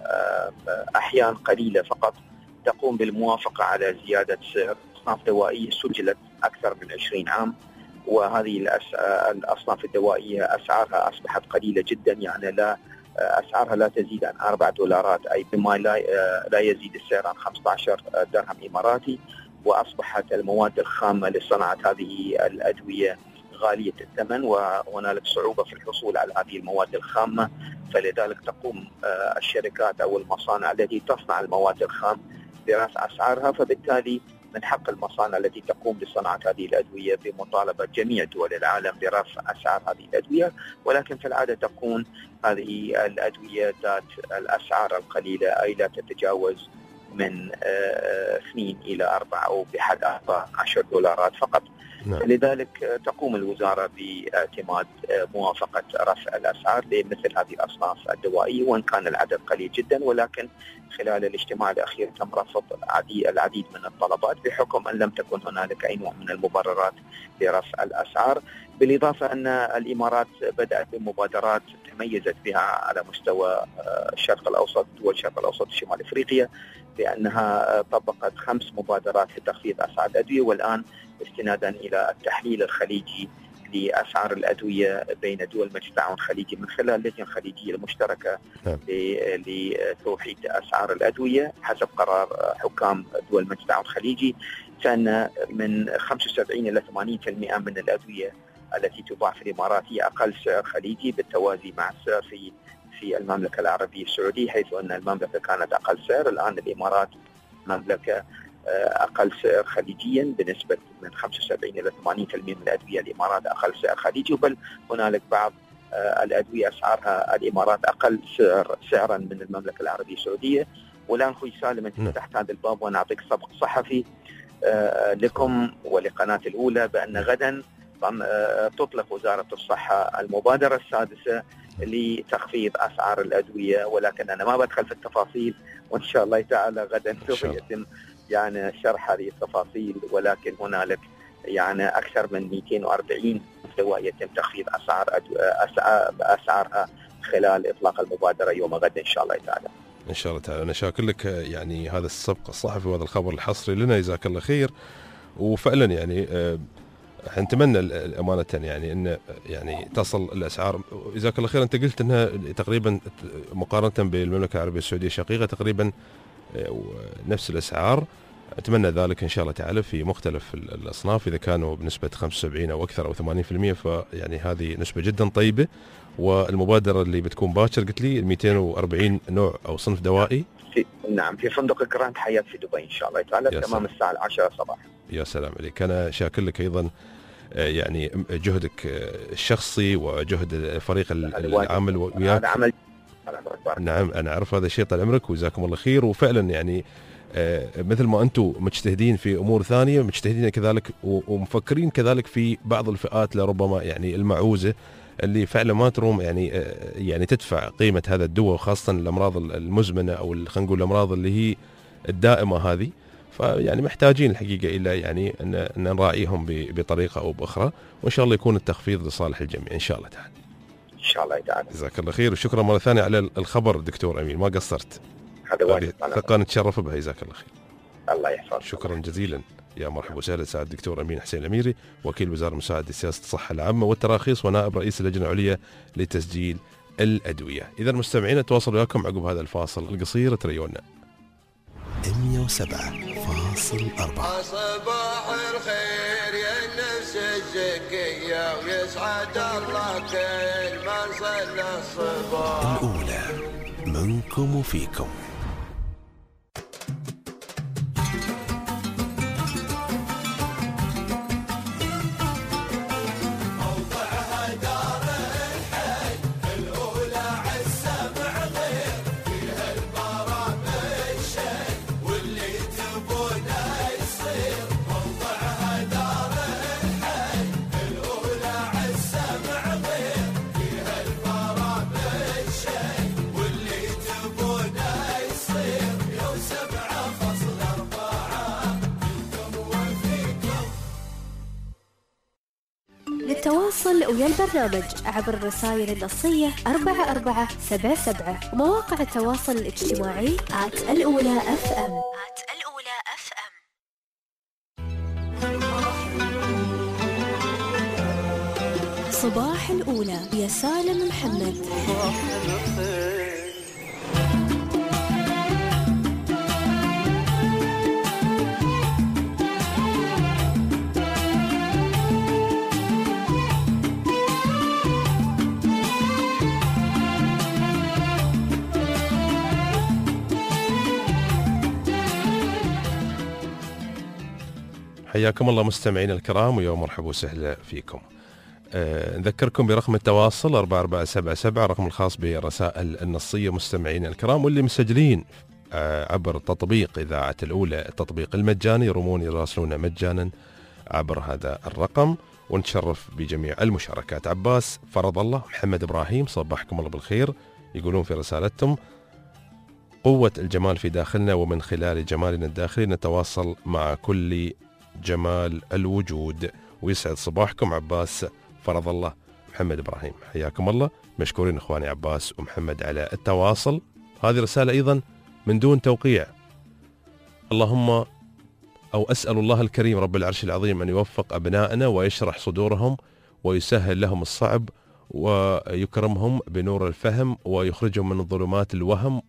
أحيان قليلة فقط تقوم بالموافقة على زيادة سعر أصناف دوائية سجلت أكثر من 20 عام، وهذه الأصناف الدوائية أسعارها أصبحت قليلة جدا، يعني أسعارها لا تزيد عن $4، أي بما لا يزيد السعر عن 15 درهم إماراتي. وأصبحت المواد الخامة لصناعة هذه الأدوية غالية الثمن، وهنالك صعوبة في الحصول على هذه المواد الخامة، فلذلك تقوم الشركات أو المصانع التي تصنع المواد الخام برفع أسعارها. فبالتالي من حق المصانع التي تقوم بصناعة هذه الأدوية بمطالبة جميع دول العالم برفع أسعار هذه الأدوية، ولكن في العادة تكون هذه الأدوية ذات الأسعار القليلة، أي لا تتجاوز من 2 إلى 4 أو بحد $10 فقط. نعم. لذلك تقوم الوزارة باعتماد موافقة رفع الأسعار لمثل هذه الأصناف الدوائية، وإن كان العدد قليل جدا، ولكن خلال الاجتماع الأخير تم رفض العديد من الطلبات بحكم أن لم تكن هنالك أي نوع من المبررات لرفع الأسعار. بالإضافة أن الإمارات بدأت بمبادرات تميزت بها على مستوى الشرق الأوسط، دول الشرق الأوسط وشمال أفريقيا، بأنها طبقت 5 مبادرات لتخفيض أسعار الأدوية، والآن استنادا إلى التحليل الخليجي لأسعار الأدوية بين دول مجلس التعاون الخليجي من خلال لجنة خليجية المشتركة لتوحيد أسعار الأدوية حسب قرار حكام دول مجلس التعاون الخليجي، فإن من 75 إلى 80% من الأدوية التي تباع في الإمارات هي أقل سعر خليجي بالتوازي مع السعر في المملكة العربية السعودية، حيث أن المملكة كانت أقل سعر، الآن الإمارات مملكة أقل سعر خليجيا بنسبة من 75 إلى 80% من الأدوية الإمارات أقل سعر خليجي، بل هنالك بعض الأدوية أسعارها الإمارات أقل سعرا من المملكة العربية السعودية. والآن أخوي سالم أنت فتحت هذا الباب وأنا أعطيك سبق صحفي لكم ولقناة الأولى بأن غدا تطلق وزارة الصحة المبادرة السادسة لتخفيض أسعار الأدوية، ولكن أنا ما بدخل في التفاصيل، وإن شاء الله تعالى غدا سوف يتم يعني شرح هذه التفاصيل. ولكن هنالك يعني أكثر من 240 دواء يتم تخفيض أسعارها خلال إطلاق المبادرة يوم غد إن شاء الله تعالى. إن شاء الله تعالى. أنا شاكر لك يعني هذا السبق الصحفي وهذا الخبر الحصري لنا، جزاك الله خير. وفعلا يعني نتمنى أمانة يعني أن يعني تصل الأسعار، جزاك الله خير. أنت قلت أنها تقريبا مقارنة بالمملكة العربية السعودية الشقيقة تقريبا نفس الأسعار. أتمنى ذلك إن شاء الله تعالى في مختلف الأصناف، إذا كانوا بنسبة 75 أو أكثر أو 80%، فيعني هذه نسبة جدا طيبة. والمبادرة اللي بتكون باكر قلت لي 240 نوع أو صنف دوائي نعم في فندق جراند حياة في دبي إن شاء الله تعالى تمام الساعة 10 صباحا. يا سلام عليك. أنا شاكر لك أيضا يعني جهدك الشخصي وجهد فريق العمل وياك. نعم أنا أعرف هذا الشيء طال عمرك وجزاكم الله خير. وفعلا يعني مثل ما أنتم مجتهدين في أمور ثانية مجتهدين كذلك ومفكرين كذلك في بعض الفئات لربما يعني المعوزة اللي فعلا ما تروم يعني تدفع قيمة هذا الدواء، وخاصة الأمراض المزمنة أو خلينا نقول الأمراض اللي هي الدائمة هذه. فيعني محتاجين الحقيقة إلى يعني أن نراعيهم بطريقة أو بأخرى، وإن شاء الله يكون التخفيض لصالح الجميع إن شاء الله تعالى. إن شاء الله تعالى. جزاك الله خير وشكرا مرة ثانية على الخبر دكتور أمين، ما قصرت. هذا واجب. ثقة نتشرف بها، جزاك الله خير. الله يحفظك. شكرا جزيلا. يا مرحبا وسهلا سعادة الدكتور أمين حسين الأميري، وكيل وزارة مساعدة سياسة الصحة العامة والتراخيص ونائب رئيس اللجنة العليا لتسجيل الأدوية. إذا المستمعين أتواصل وياكم عقب هذا الفاصل القصير تريونا. 107.4 صباح الخير يا النفس الزكية ويسعد الله كل من صلى الصباح. الأولى منكم وفيكم. للتواصل ويا البرنامج عبر الرسائل النصية 4477 ومواقع التواصل الاجتماعي @الأولى FM. صباح الأولى يا سالم محمد. حياكم الله مستمعين الكرام ويا مرحبا وسهلا فيكم. نذكركم برقم التواصل 4477 رقم الخاص بالرسائل النصية مستمعين الكرام، واللي مسجلين عبر تطبيق إذاعة الأولى التطبيق المجاني يرمون يراسلون مجانا عبر هذا الرقم، ونتشرف بجميع المشاركات. عباس، فرض الله، محمد إبراهيم، صباحكم الله بالخير. يقولون في رسالتهم: قوة الجمال في داخلنا، ومن خلال جمالنا الداخلي نتواصل مع كل جمال الوجود. ويسعد صباحكم عباس، فرض الله، محمد إبراهيم، حياكم الله. مشكورين إخواني عباس ومحمد على التواصل. هذه رسالة أيضا من دون توقيع. اللهم أو أسأل الله الكريم رب العرش العظيم أن يوفق أبنائنا ويشرح صدورهم ويسهل لهم الصعب ويكرمهم بنور الفهم ويخرجهم من الظلمات الوهم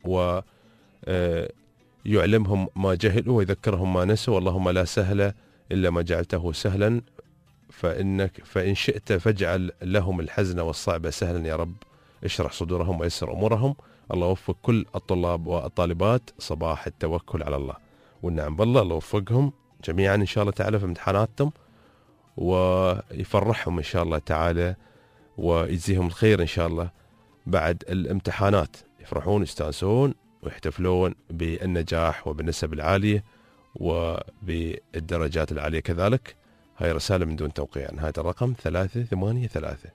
ويعلمهم ما جهلوا ويذكرهم ما نسوا. اللهم لا سهل إلا ما جعلته سهلا، فإن شئت فاجعل لهم الحزن والصعب سهلا يا رب. اشرح صدورهم ويسر أمورهم. الله يوفق كل الطلاب والطالبات صباح التوكل على الله والنعم بالله. الله يوفقهم جميعا إن شاء الله تعالى في امتحاناتهم، ويفرحهم إن شاء الله تعالى، ويجزيهم الخير إن شاء الله بعد الامتحانات، يفرحون يستانسون ويحتفلون بالنجاح وبالنسب العالية وبالدرجات العالية كذلك. هاي رسالة من دون توقيع. نهاية الرقم 383.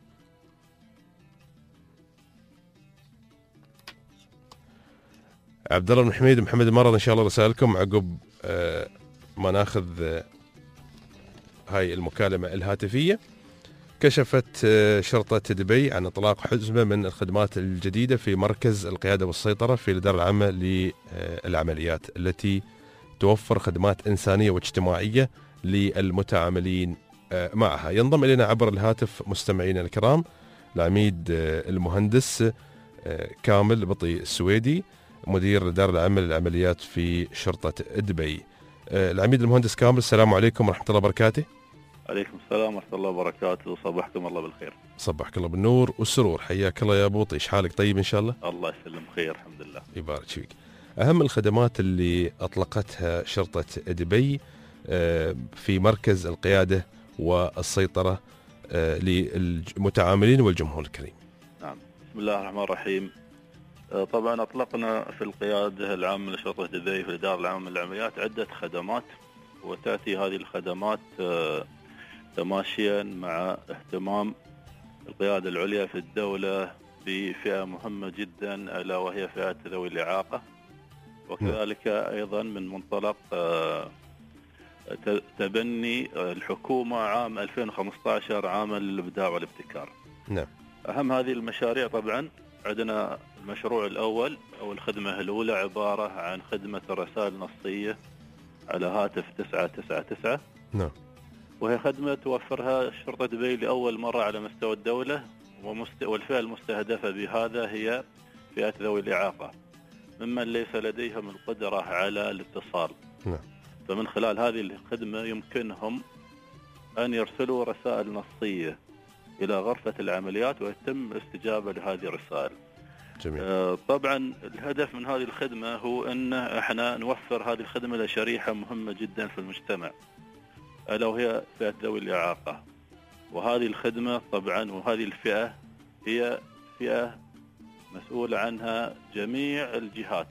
عبد الله بن حميد محمد المرض، ان شاء الله رسائلكم عقب ما ناخذ هاي المكالمة الهاتفية. كشفت شرطة دبي عن اطلاق حزمة من الخدمات الجديدة في مركز القيادة والسيطرة في الإدارة العامة للعمليات، التي توفر خدمات إنسانية واجتماعية للمتعاملين معها. ينضم إلينا عبر الهاتف مستمعينا الكرام العميد المهندس كامل بطي السويدي، مدير الإدارة العامة للعمليات في شرطة دبي. العميد المهندس كامل، السلام عليكم ورحمة الله وبركاته. عليكم السلام ورحمة الله وبركاته، صباحكم الله بالخير. صباحك الله بالنور والسرور، حياك الله يا بوطي. ايش حالك؟ طيب إن شاء الله؟ الله يسلم خير الحمد لله. يبارك فيك. أهم الخدمات اللي أطلقتها شرطة دبي في مركز القيادة والسيطرة للمتعاملين والجمهور الكريم. نعم، بسم الله الرحمن الرحيم. طبعا أطلقنا في القيادة العامة لشرطة دبي في الإدارة العامة للعمليات عدة خدمات، وتأتي هذه الخدمات تماشيا مع اهتمام القيادة العليا في الدولة بفئة مهمة جدا ألا وهي فئة ذوي الإعاقة، وكذلك أيضا من منطلق تبني الحكومة عام 2015 عام الإبداع والابتكار. نعم. أهم هذه المشاريع طبعا عندنا المشروع الأول أو الخدمة الأولى عبارة عن خدمة الرسائل النصية على هاتف 999. نعم. وهي خدمة توفرها شرطة دبي لأول مرة على مستوى الدولة، والفئة المستهدفة بهذا هي فئة ذوي الإعاقة ممن ليس لديهم القدرة على الاتصال. نعم. فمن خلال هذه الخدمة يمكنهم أن يرسلوا رسائل نصية إلى غرفة العمليات ويتم الاستجابة لهذه الرسائل. جميل. طبعا الهدف من هذه الخدمة هو أن احنا نوفر هذه الخدمة لشريحة مهمة جدا في المجتمع ألا وهي فئة ذوي الإعاقة. وهذه الخدمة طبعا وهذه الفئة هي فئة مسؤول عنها جميع الجهات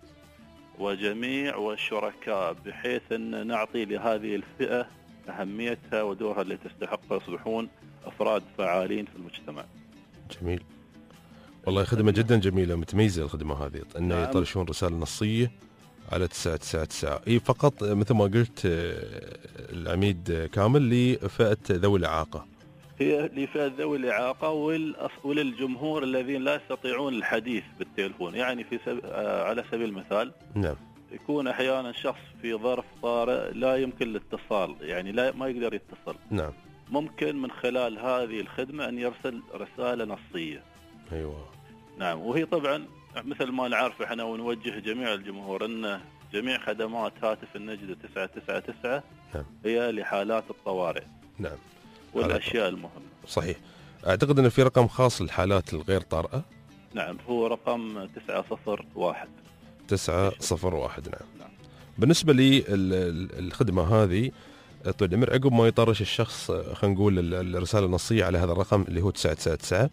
وجميع والشركاء، بحيث أن نعطي لهذه الفئة أهميتها ودورها اللي تستحق يصبحون أفراد فعالين في المجتمع. جميل، والله خدمة جدا جميلة متميزة الخدمة هذه، أن نعم. يطرشون رسالة نصية على 999. إيه فقط مثل ما قلت العميد كامل لفئة ذوي الإعاقة، هي لفئة ذوي الإعاقة وللجمهور الذين لا يستطيعون الحديث بالتليفون. يعني على سبيل المثال، نعم، يكون أحيانا شخص في ظرف طارئ لا يمكن الاتصال، يعني ما يقدر يتصل. نعم. ممكن من خلال هذه الخدمة أن يرسل رسالة نصية. أيوة. نعم. وهي طبعا مثل ما نعرف احنا ونوجه جميع الجمهور أن جميع خدمات هاتف النجدة 999 نعم. هي لحالات الطوارئ. نعم. والأشياء المهمة. صحيح. أعتقد أن في رقم خاص للحالات الغير طارئة. نعم، هو رقم 901. 901. نعم. بالنسبة لي الخدمة هذه طويل العمر، عقب ما يطرش الشخص خلينا نقول الرسالة النصية على هذا الرقم اللي هو 999،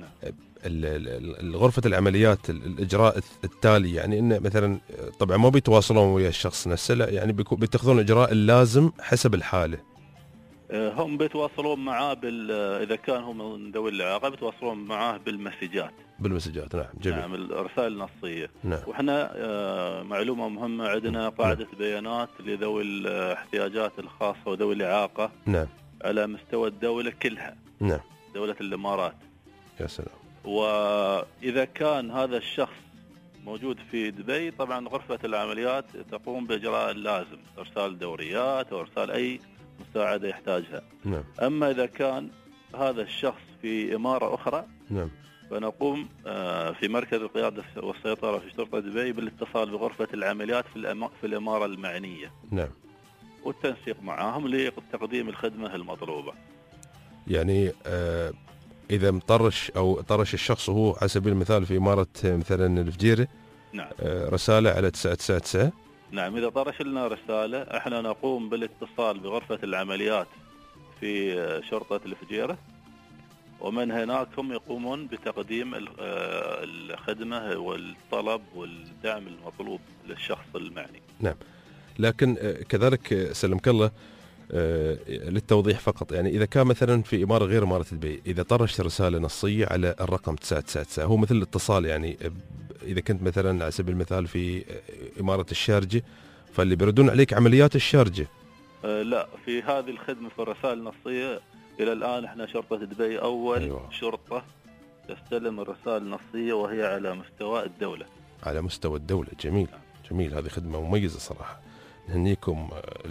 غرفة العمليات الإجراء التالي، يعني إنه مثلا طبعا ما بيتواصلون ويا الشخص نفسه، لا يعني بيتخذون الإجراء اللازم حسب الحالة. هم بيتواصلون معاه إذا كان هم من ذوي الإعاقة بيتواصلون معاه بالمسجات. نعم جميل. نعم الرسائل النصية. نعم. وإحنا معلومة مهمة، عندنا قاعدة بيانات لذوي الاحتياجات الخاصة وذوي الإعاقة. نعم. على مستوى الدولة كلها. نعم. دولة الإمارات. يا سلام. وإذا كان هذا الشخص موجود في دبي، طبعا غرفة العمليات تقوم بإجراء اللازم، إرسال دوريات أو إرسال أي مساعدة يحتاجها. نعم. أما إذا كان هذا الشخص في إمارة أخرى، نعم، فنقوم في مركز القيادة والسيطرة في شرطة دبي بالاتصال بغرفة العمليات في الإمارة المعنية. نعم. والتنسيق معهم لتقديم الخدمة المطلوبة. يعني إذا طرش الشخص وهو على سبيل المثال في إمارة مثلا الفجيرة، نعم، رسالة على 999. نعم، إذا طرش لنا رسالة احنا نقوم بالاتصال بغرفة العمليات في شرطة الفجيرة، ومن هناك هم يقومون بتقديم الخدمة والطلب والدعم المطلوب للشخص المعني. نعم. لكن كذلك سلمك الله للتوضيح فقط، يعني إذا كان مثلا في إمارة غير إمارة دبي، إذا طرش رسالة نصية على الرقم 999 هو مثل الاتصال، يعني إذا كنت مثلا على سبيل المثال في إمارة الشارجة فاللي بيردون عليك عمليات الشارجة. لا، في هذه الخدمة في الرسائل النصية إلى الآن احنا شرطة دبي أول شرطة تستلم الرسائل النصية وهي على مستوى الدولة. على مستوى الدولة. جميل جميل، هذه خدمة مميزة صراحة. نهنيكم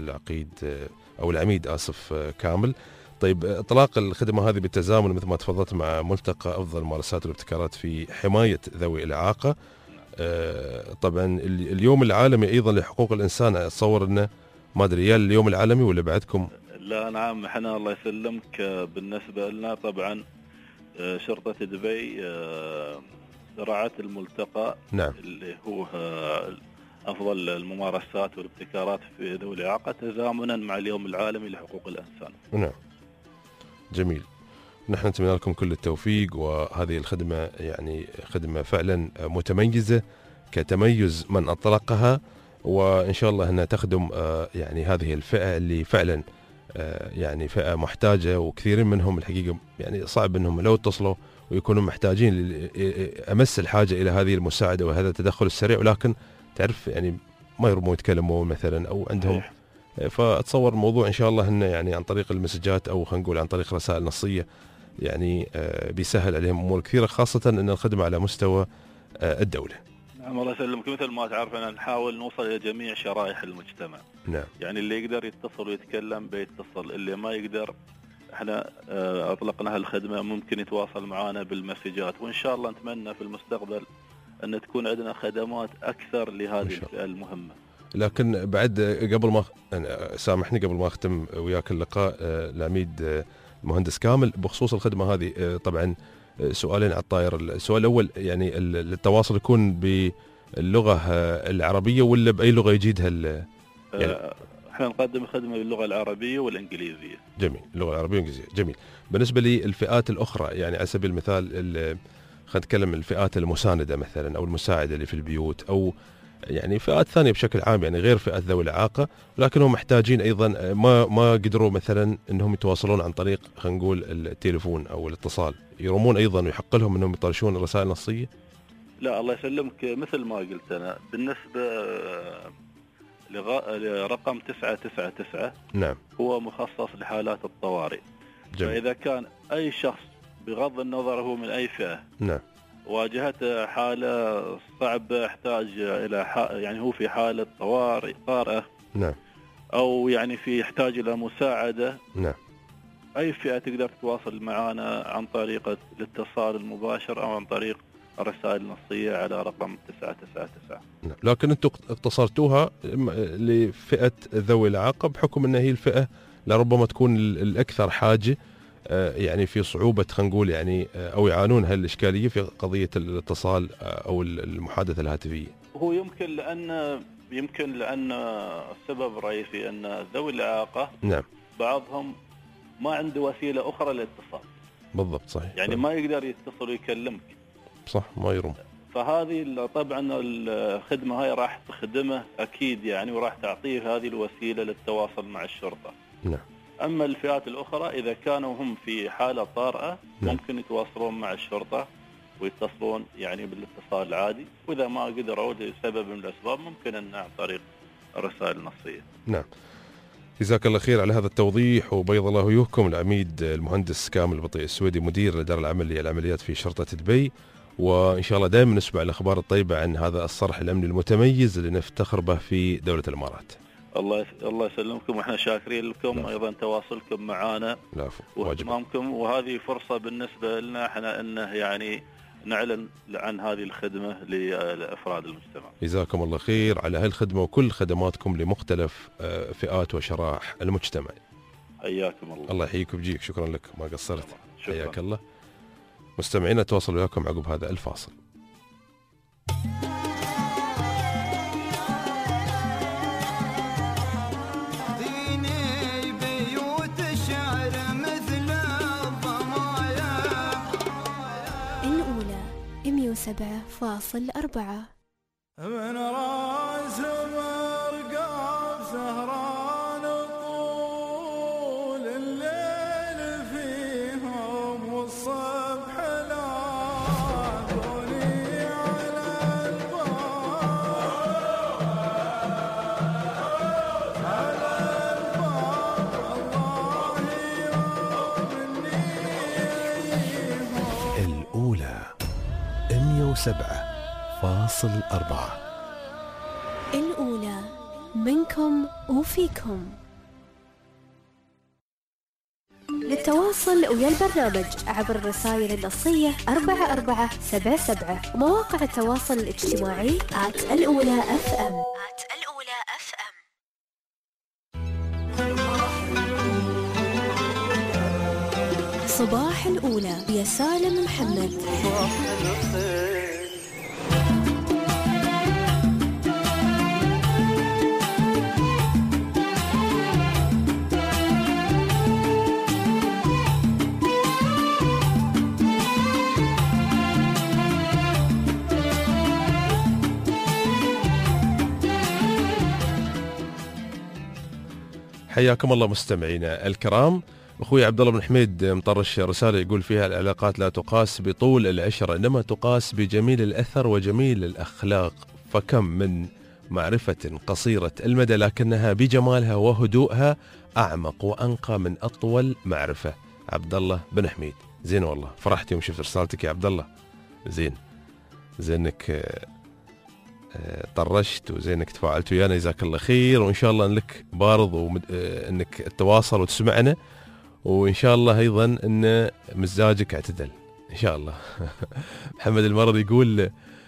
العميد كامل. طيب، اطلاق الخدمة هذه بالتزامن مثل ما تفضلت مع ملتقى أفضل الممارسات والابتكارات في حماية ذوي الإعاقة. طبعا اليوم العالمي أيضا لحقوق الإنسان، أتصور أنه ما أدري اليوم العالمي ولا بعدكم؟ لا، نعم، احنا الله يسلمك بالنسبة لنا طبعا شرطة دبي رعت الملتقى. نعم. اللي هو أفضل الممارسات والابتكارات في ذوي الإعاقة تزامنا مع اليوم العالمي لحقوق الإنسان. نعم. جميل. نحن نتمنى لكم كل التوفيق، وهذه الخدمة يعني خدمة فعلا متميزة كتميز من أطلقها، وإن شاء الله أنها تخدم يعني هذه الفئة اللي فعلا يعني فئة محتاجة، وكثيرين منهم الحقيقة يعني صعب أنهم لو اتصلوا ويكونوا محتاجين أمس الحاجة إلى هذه المساعدة وهذا التدخل السريع، ولكن تعرف يعني ما يرموا يتكلموا مثلا أو عندهم. فأتصور الموضوع إن شاء الله أنه يعني عن طريق المسجات أو خلينا نقول عن طريق رسائل نصية يعني بيسهل عليهم أمور كثيرة، خاصة أن الخدمة على مستوى الدولة. نعم، الله يسلمك. مثل ما تعرف أن نحاول نوصل إلى جميع شرائح المجتمع. نعم. يعني اللي يقدر يتصل ويتكلم بيتصل، اللي ما يقدر احنا أطلقنا هالخدمة ممكن يتواصل معنا بالمسجات، وإن شاء الله نتمنى في المستقبل أن تكون عندنا خدمات أكثر لهذه الفئة المهمة. لكن بعد قبل ما سامحني قبل ما أختم وياك اللقاء العميد المهندس كامل بخصوص الخدمة هذه، طبعا سؤالين على الطائر. السؤال الأول يعني التواصل يكون باللغة العربية ولا بأي لغة يجيدها؟ يعني احنا نقدم الخدمة باللغة العربية والإنجليزية. جميل، اللغة العربية والإنجليزية. جميل. بالنسبة للفئات الأخرى، يعني على سبيل المثال خلينا نتكلم الفئات المساندة مثلا أو المساعدة اللي في البيوت، أو يعني فئات ثانية بشكل عام، يعني غير فئات ذوي الإعاقة، ولكنهم محتاجين أيضا ما قدروا مثلا أنهم يتواصلون عن طريق خلينا نقول التليفون أو الاتصال، يرمون أيضا ويحق لهم أنهم يطرشون الرسائل النصية؟ لا، الله يسلمك، مثل ما قلت أنا بالنسبة لرقم 999. نعم. هو مخصص لحالات الطوارئ. جميل. فإذا كان أي شخص بغض النظر هو من أي فئة، نعم، واجهته حالة صعبة يحتاج إلى يعني هو في حالة طارئة، نعم، أو يعني يحتاج إلى مساعدة، نعم، أي فئة تقدر تتواصل معنا عن طريق الاتصال المباشر أو عن طريق الرسائل النصية على رقم 999. نعم. لكن أنتم اقتصرتوها لفئة ذوي الإعاقة بحكم أنها هي الفئة لربما تكون الأكثر حاجة يعني في صعوبة خلينا نقول يعني أو يعانون هالإشكالية في قضية الاتصال أو المحادثة الهاتفية. هو يمكن لأن السبب الرئيسي أن ذوي الإعاقة نعم بعضهم ما عنده وسيلة أخرى للاتصال. بالضبط، صحيح. يعني ما يقدر يتصل ويكلمك. صح، ما يرم. فهذه طبعا الخدمة هاي راح تخدمه أكيد يعني، وراح تعطيه هذه الوسيلة للتواصل مع الشرطة. نعم. أما الفئات الأخرى إذا كانوا هم في حالة طارئة ممكن يتواصلون مع الشرطة ويتصلون يعني بالاتصال العادي، وإذا ما قدروا لسبب من الأسباب ممكن أن عن طريق الرسائل النصية. نعم. جزاك الله خير على هذا التوضيح وبيض الله وجوهكم. العميد المهندس كامل بطيء السويدي مدير الإدارة العامة للعمليات في شرطة دبي، وإن شاء الله دائما نسمع الأخبار الطيبة عن هذا الصرح الأمني المتميز اللي نفتخر به في دولة الإمارات. الله يسلمكم، واحنا شاكرين لكم ايضا تواصلكم معنا واهتمامكم، وهذه فرصه بالنسبه لنا احنا انه يعني نعلن عن هذه الخدمه لافراد المجتمع. جزاكم الله خير على هالخدمه وكل خدماتكم لمختلف فئات وشرائح المجتمع. حياكم الله. الله يحييك ويجيك، شكرا لك ما قصرت. حياك الله. مستمعينا تواصل وياكم عقب هذا الفاصل. سبعة فاصل 4 من راس مرقاب سهران طول الليل فيهم والصبح لاقوني على الباب الله يوم الأولى 107.4 الأولى منكم وفيكم. للتواصل ويا البرنامج عبر الرسائل النصية 4477 ومواقع التواصل الاجتماعي @الأولى FM. صباح الأولى يا سالم محمد. حياكم الله مستمعينا الكرام. اخوي عبد الله بن حميد مطرش رساله يقول فيها العلاقات لا تقاس بطول العشره انما تقاس بجميل الاثر وجميل الاخلاق، فكم من معرفه قصيره المدى لكنها بجمالها وهدوءها اعمق وانقى من اطول معرفه. عبد الله بن حميد. زين والله فرحت يوم شفت رسالتك يا عبد الله. زينك طرشت وزينك تفاعلت ويانا، جزاك الله خير، وان شاء الله انك بارض انك تتواصل وتسمعنا، وان شاء الله ايضا ان مزاجك اعتدل ان شاء الله. محمد المرض يقول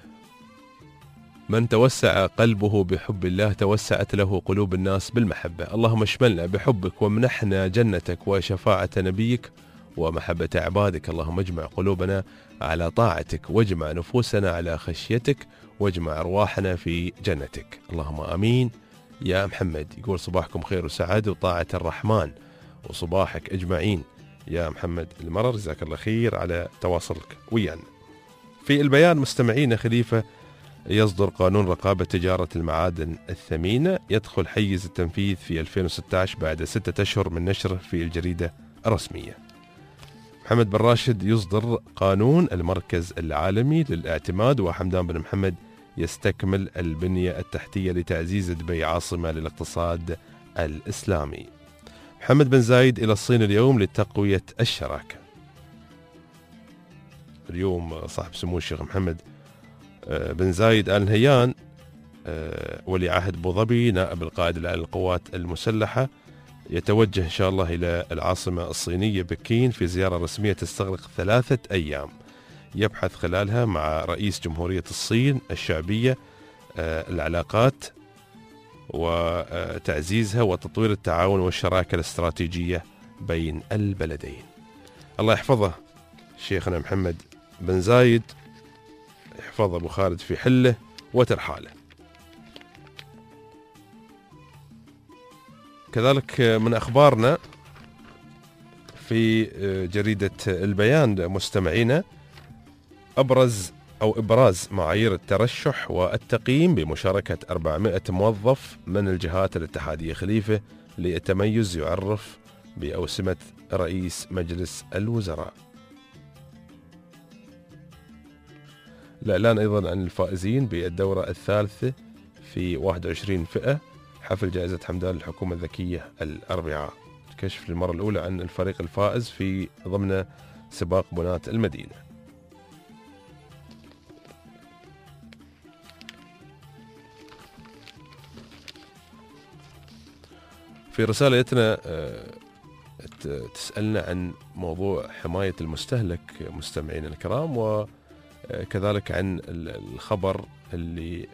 من توسع قلبه بحب الله توسعت له قلوب الناس بالمحبة. اللهم اشملنا بحبك وامنحنا جنتك وشفاعة نبيك ومحبة عبادك. اللهم اجمع قلوبنا على طاعتك واجمع نفوسنا على خشيتك واجمع أرواحنا في جنتك. اللهم آمين يا محمد. يقول صباحكم خير وسعادة وطاعة الرحمن وصباحك أجمعين يا محمد المرر، جزاك الله خير على تواصلك ويانا. في البيان مستمعين خليفة يصدر قانون رقابة تجارة المعادن الثمينة يدخل حيز التنفيذ في 2016 بعد 6 أشهر من نشره في الجريدة الرسمية. محمد بن راشد يصدر قانون المركز العالمي للاعتماد، وحمدان بن محمد يستكمل البنية التحتية لتعزيز دبي عاصمة للاقتصاد الإسلامي. محمد بن زايد إلى الصين اليوم لتقوية الشراكة. اليوم صاحب سمو الشيخ محمد بن زايد آل نهيان ولي عهد أبو ظبي نائب القائد العام للقوات المسلحة يتوجه إن شاء الله إلى العاصمة الصينية بكين في زيارة رسمية تستغرق 3 أيام يبحث خلالها مع رئيس جمهورية الصين الشعبية العلاقات وتعزيزها وتطوير التعاون والشراكة الاستراتيجية بين البلدين. الله يحفظه شيخنا محمد بن زايد، يحفظ أبو خالد في حله وترحاله. كذلك من أخبارنا في جريدة البيان مستمعينا إبراز معايير الترشح والتقييم بمشاركة 400 موظف من الجهات الاتحادية خليفة للتميز يعرف بأوسمة رئيس مجلس الوزراء. الإعلان أيضا عن الفائزين بالدورة الثالثة في 21 فئة، حفل جائزة حمدان للحكومة الذكية الأربعاء. كشف للمرة الأولى عن الفريق الفائز في ضمن سباق بناة المدينة. في رسالة جتنا تسألنا عن موضوع حماية المستهلك مستمعين الكرام، وكذلك عن الخبر اللي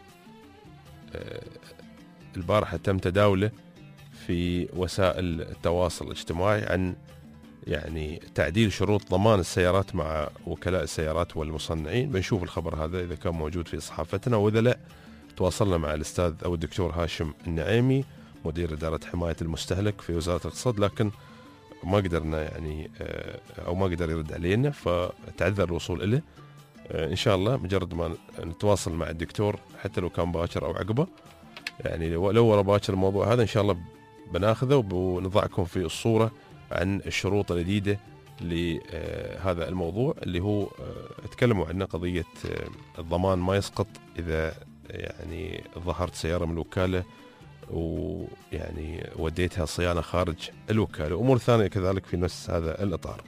البارحة تم تداوله في وسائل التواصل الاجتماعي عن يعني تعديل شروط ضمان السيارات مع وكلاء السيارات والمصنعين. بنشوف الخبر هذا إذا كان موجود في صحافتنا، وإذا لا تواصلنا مع الأستاذ أو الدكتور هاشم النعيمي مدير إدارة حماية المستهلك في وزارة الاقتصاد، لكن ما قدرنا يعني أو ما قدر يرد علينا، فتعذر الوصول إليه. إن شاء الله مجرد ما نتواصل مع الدكتور حتى لو كان باكر أو عقبه، يعني لو ورا باكر الموضوع هذا إن شاء الله بناخذه وبنضعكم في الصورة عن الشروط الجديدة لهذا الموضوع اللي هو تكلموا عنه، قضية الضمان ما يسقط إذا يعني ظهرت سيارة من الوكالة ويعني وديتها صيانة خارج الوكالة، أمور ثانية كذلك في نفس هذا الإطار.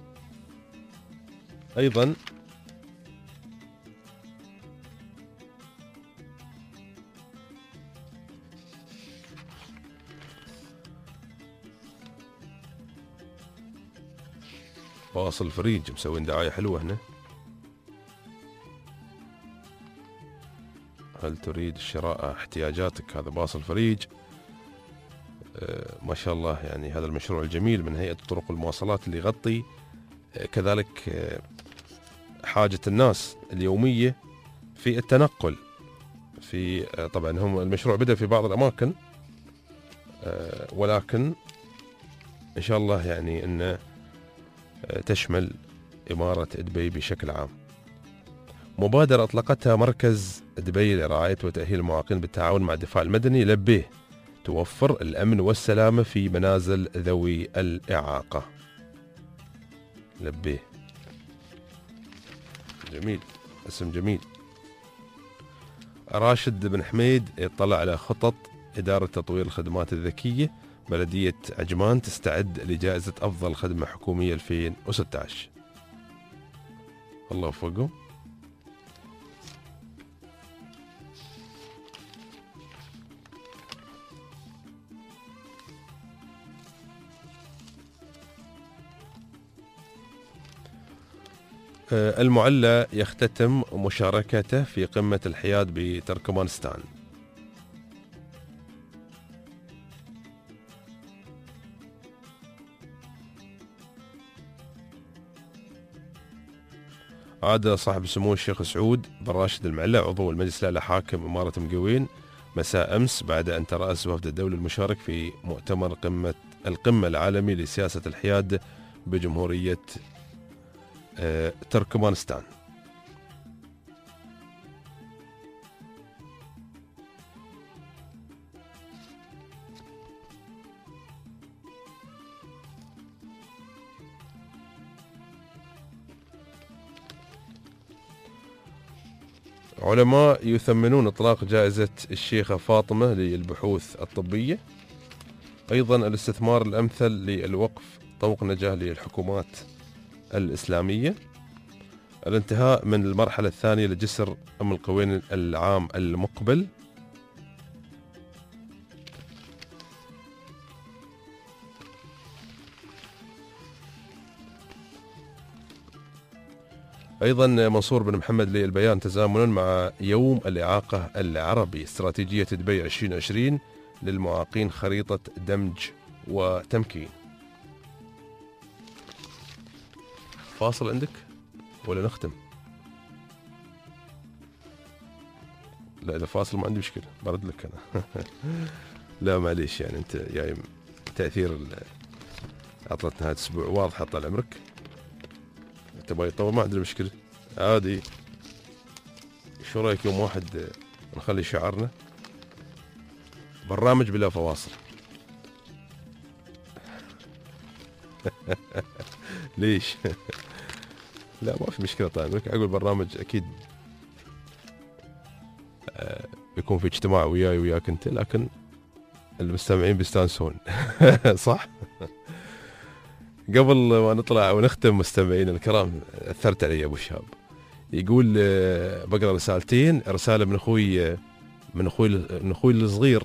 أيضا واصل فريج مسوين دعاية حلوة هنا. هل تريد شراء احتياجاتك؟ هذا باصل فريج ما شاء الله، يعني هذا المشروع الجميل من هيئة الطرق والمواصلات اللي يغطي كذلك حاجة الناس اليومية في التنقل. في طبعا هم المشروع بدأ في بعض الأماكن، ولكن إن شاء الله يعني أنه تشمل إمارة دبي بشكل عام. مبادرة أطلقتها مركز دبي لرعاية وتأهيل المعاقين بالتعاون مع الدفاع المدني لبيه، توفر الأمن والسلامة في منازل ذوي الإعاقة. لبيه جميل، اسم جميل. راشد بن حميد يطلع على خطط إدارة تطوير الخدمات الذكية. بلدية عجمان تستعد لجائزة أفضل خدمة حكومية 2016. الله يوفقهم. المعلى يختتم مشاركته في قمة الحياد بتركمانستان. عاد صاحب السمو الشيخ سعود بن راشد المعلى عضو المجلس الأعلى حاكم إمارة مقوين مساء أمس بعد أن ترأس وفد الدولة المشارك في مؤتمر القمة العالمي لسياسة الحياد بجمهورية تركمانستان. علماء يثمنون إطلاق جائزة الشيخة فاطمة للبحوث الطبية. أيضا الاستثمار الأمثل للوقف طوق نجاة للحكومات الإسلامية. الانتهاء من المرحلة الثانية لجسر أم القوين العام المقبل. أيضا منصور بن محمد للبيان تزامنا مع يوم الإعاقة العربي، استراتيجية دبي 2020 للمعاقين خريطة دمج وتمكين. فاصل عندك ولا نختم؟ لا إذا فاصل ما عندي مشكلة برد لك أنا. لا معليش، يعني أنت جاي تأثير عطلة نهاية الأسبوع واضحة طال عمرك. تبغى يطول ما عندنا مشكلة عادي. شو رأيك يوم واحد نخلي شعارنا برنامج بلا فواصل؟ ليش؟ لا ما في مشكلة. طيب عقب البرنامج أكيد يكون في اجتماع وياي وياك أنت، لكن المستمعين بيستانسون. صح؟ قبل ما نطلع ونختم مستمعين الكرام، أثرت علي أبو شاب يقول بقرأ رسالتين. رسالة من أخوي الصغير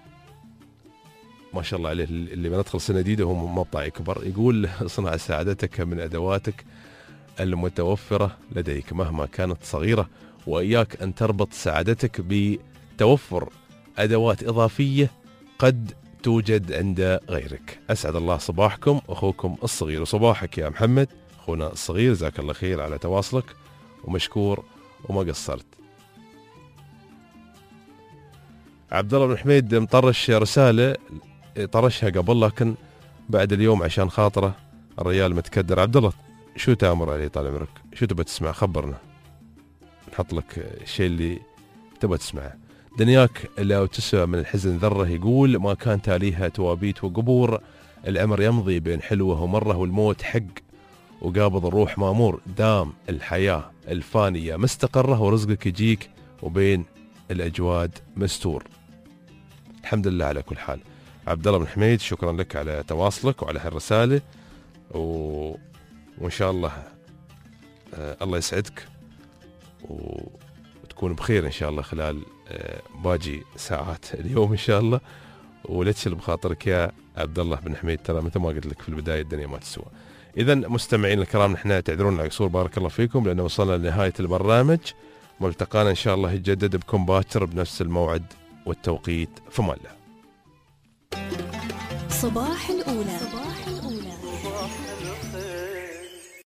ما شاء الله عليه، اللي بندخل سنة جديدة وهو ما بطاع يكبر. يقول صنع سعادتك من أدواتك المتوفرة لديك مهما كانت صغيرة، وإياك أن تربط سعادتك بتوفر أدوات إضافية قد توجد عند غيرك. أسعد الله صباحكم، أخوكم الصغير. وصباحك يا محمد أخونا الصغير، جزاك الله خير على تواصلك ومشكور وما قصرت. عبد الله بن حميد مطرش رسالة طرشها قبل، لكن بعد اليوم عشان خاطره الرجال متكدر. عبد الله شو تأمر عليه طال عمرك؟ شو تبى تسمع؟ خبرنا نحط لك الشيء اللي تبى تسمعه. دنياك لو تسوى من الحزن ذرة، يقول ما كان تاليها توابيت وقبور، العمر يمضي بين حلوة ومرة، والموت حق وقابض الروح مامور، دام الحياة الفانية مستقرة، ورزقك يجيك وبين الأجواد مستور. الحمد لله على كل حال. عبد الله بن حميد شكرا لك على تواصلك وعلى هالرسالة، وإن شاء الله الله يسعدك وتكون بخير إن شاء الله خلال باقي ساعات اليوم إن شاء الله. ولا تشيل بخاطرك يا عبد الله بن حميد، ترى مثل ما قلت لك في البداية الدنيا ما تسوى. إذا مستمعين الكرام، نحن تعذرون على القصور، بارك الله فيكم، لأن وصلنا لنهاية البرنامج. ملتقانا إن شاء الله يتجدد بكم باكر بنفس الموعد والتوقيت. فما الله. صباح الأولى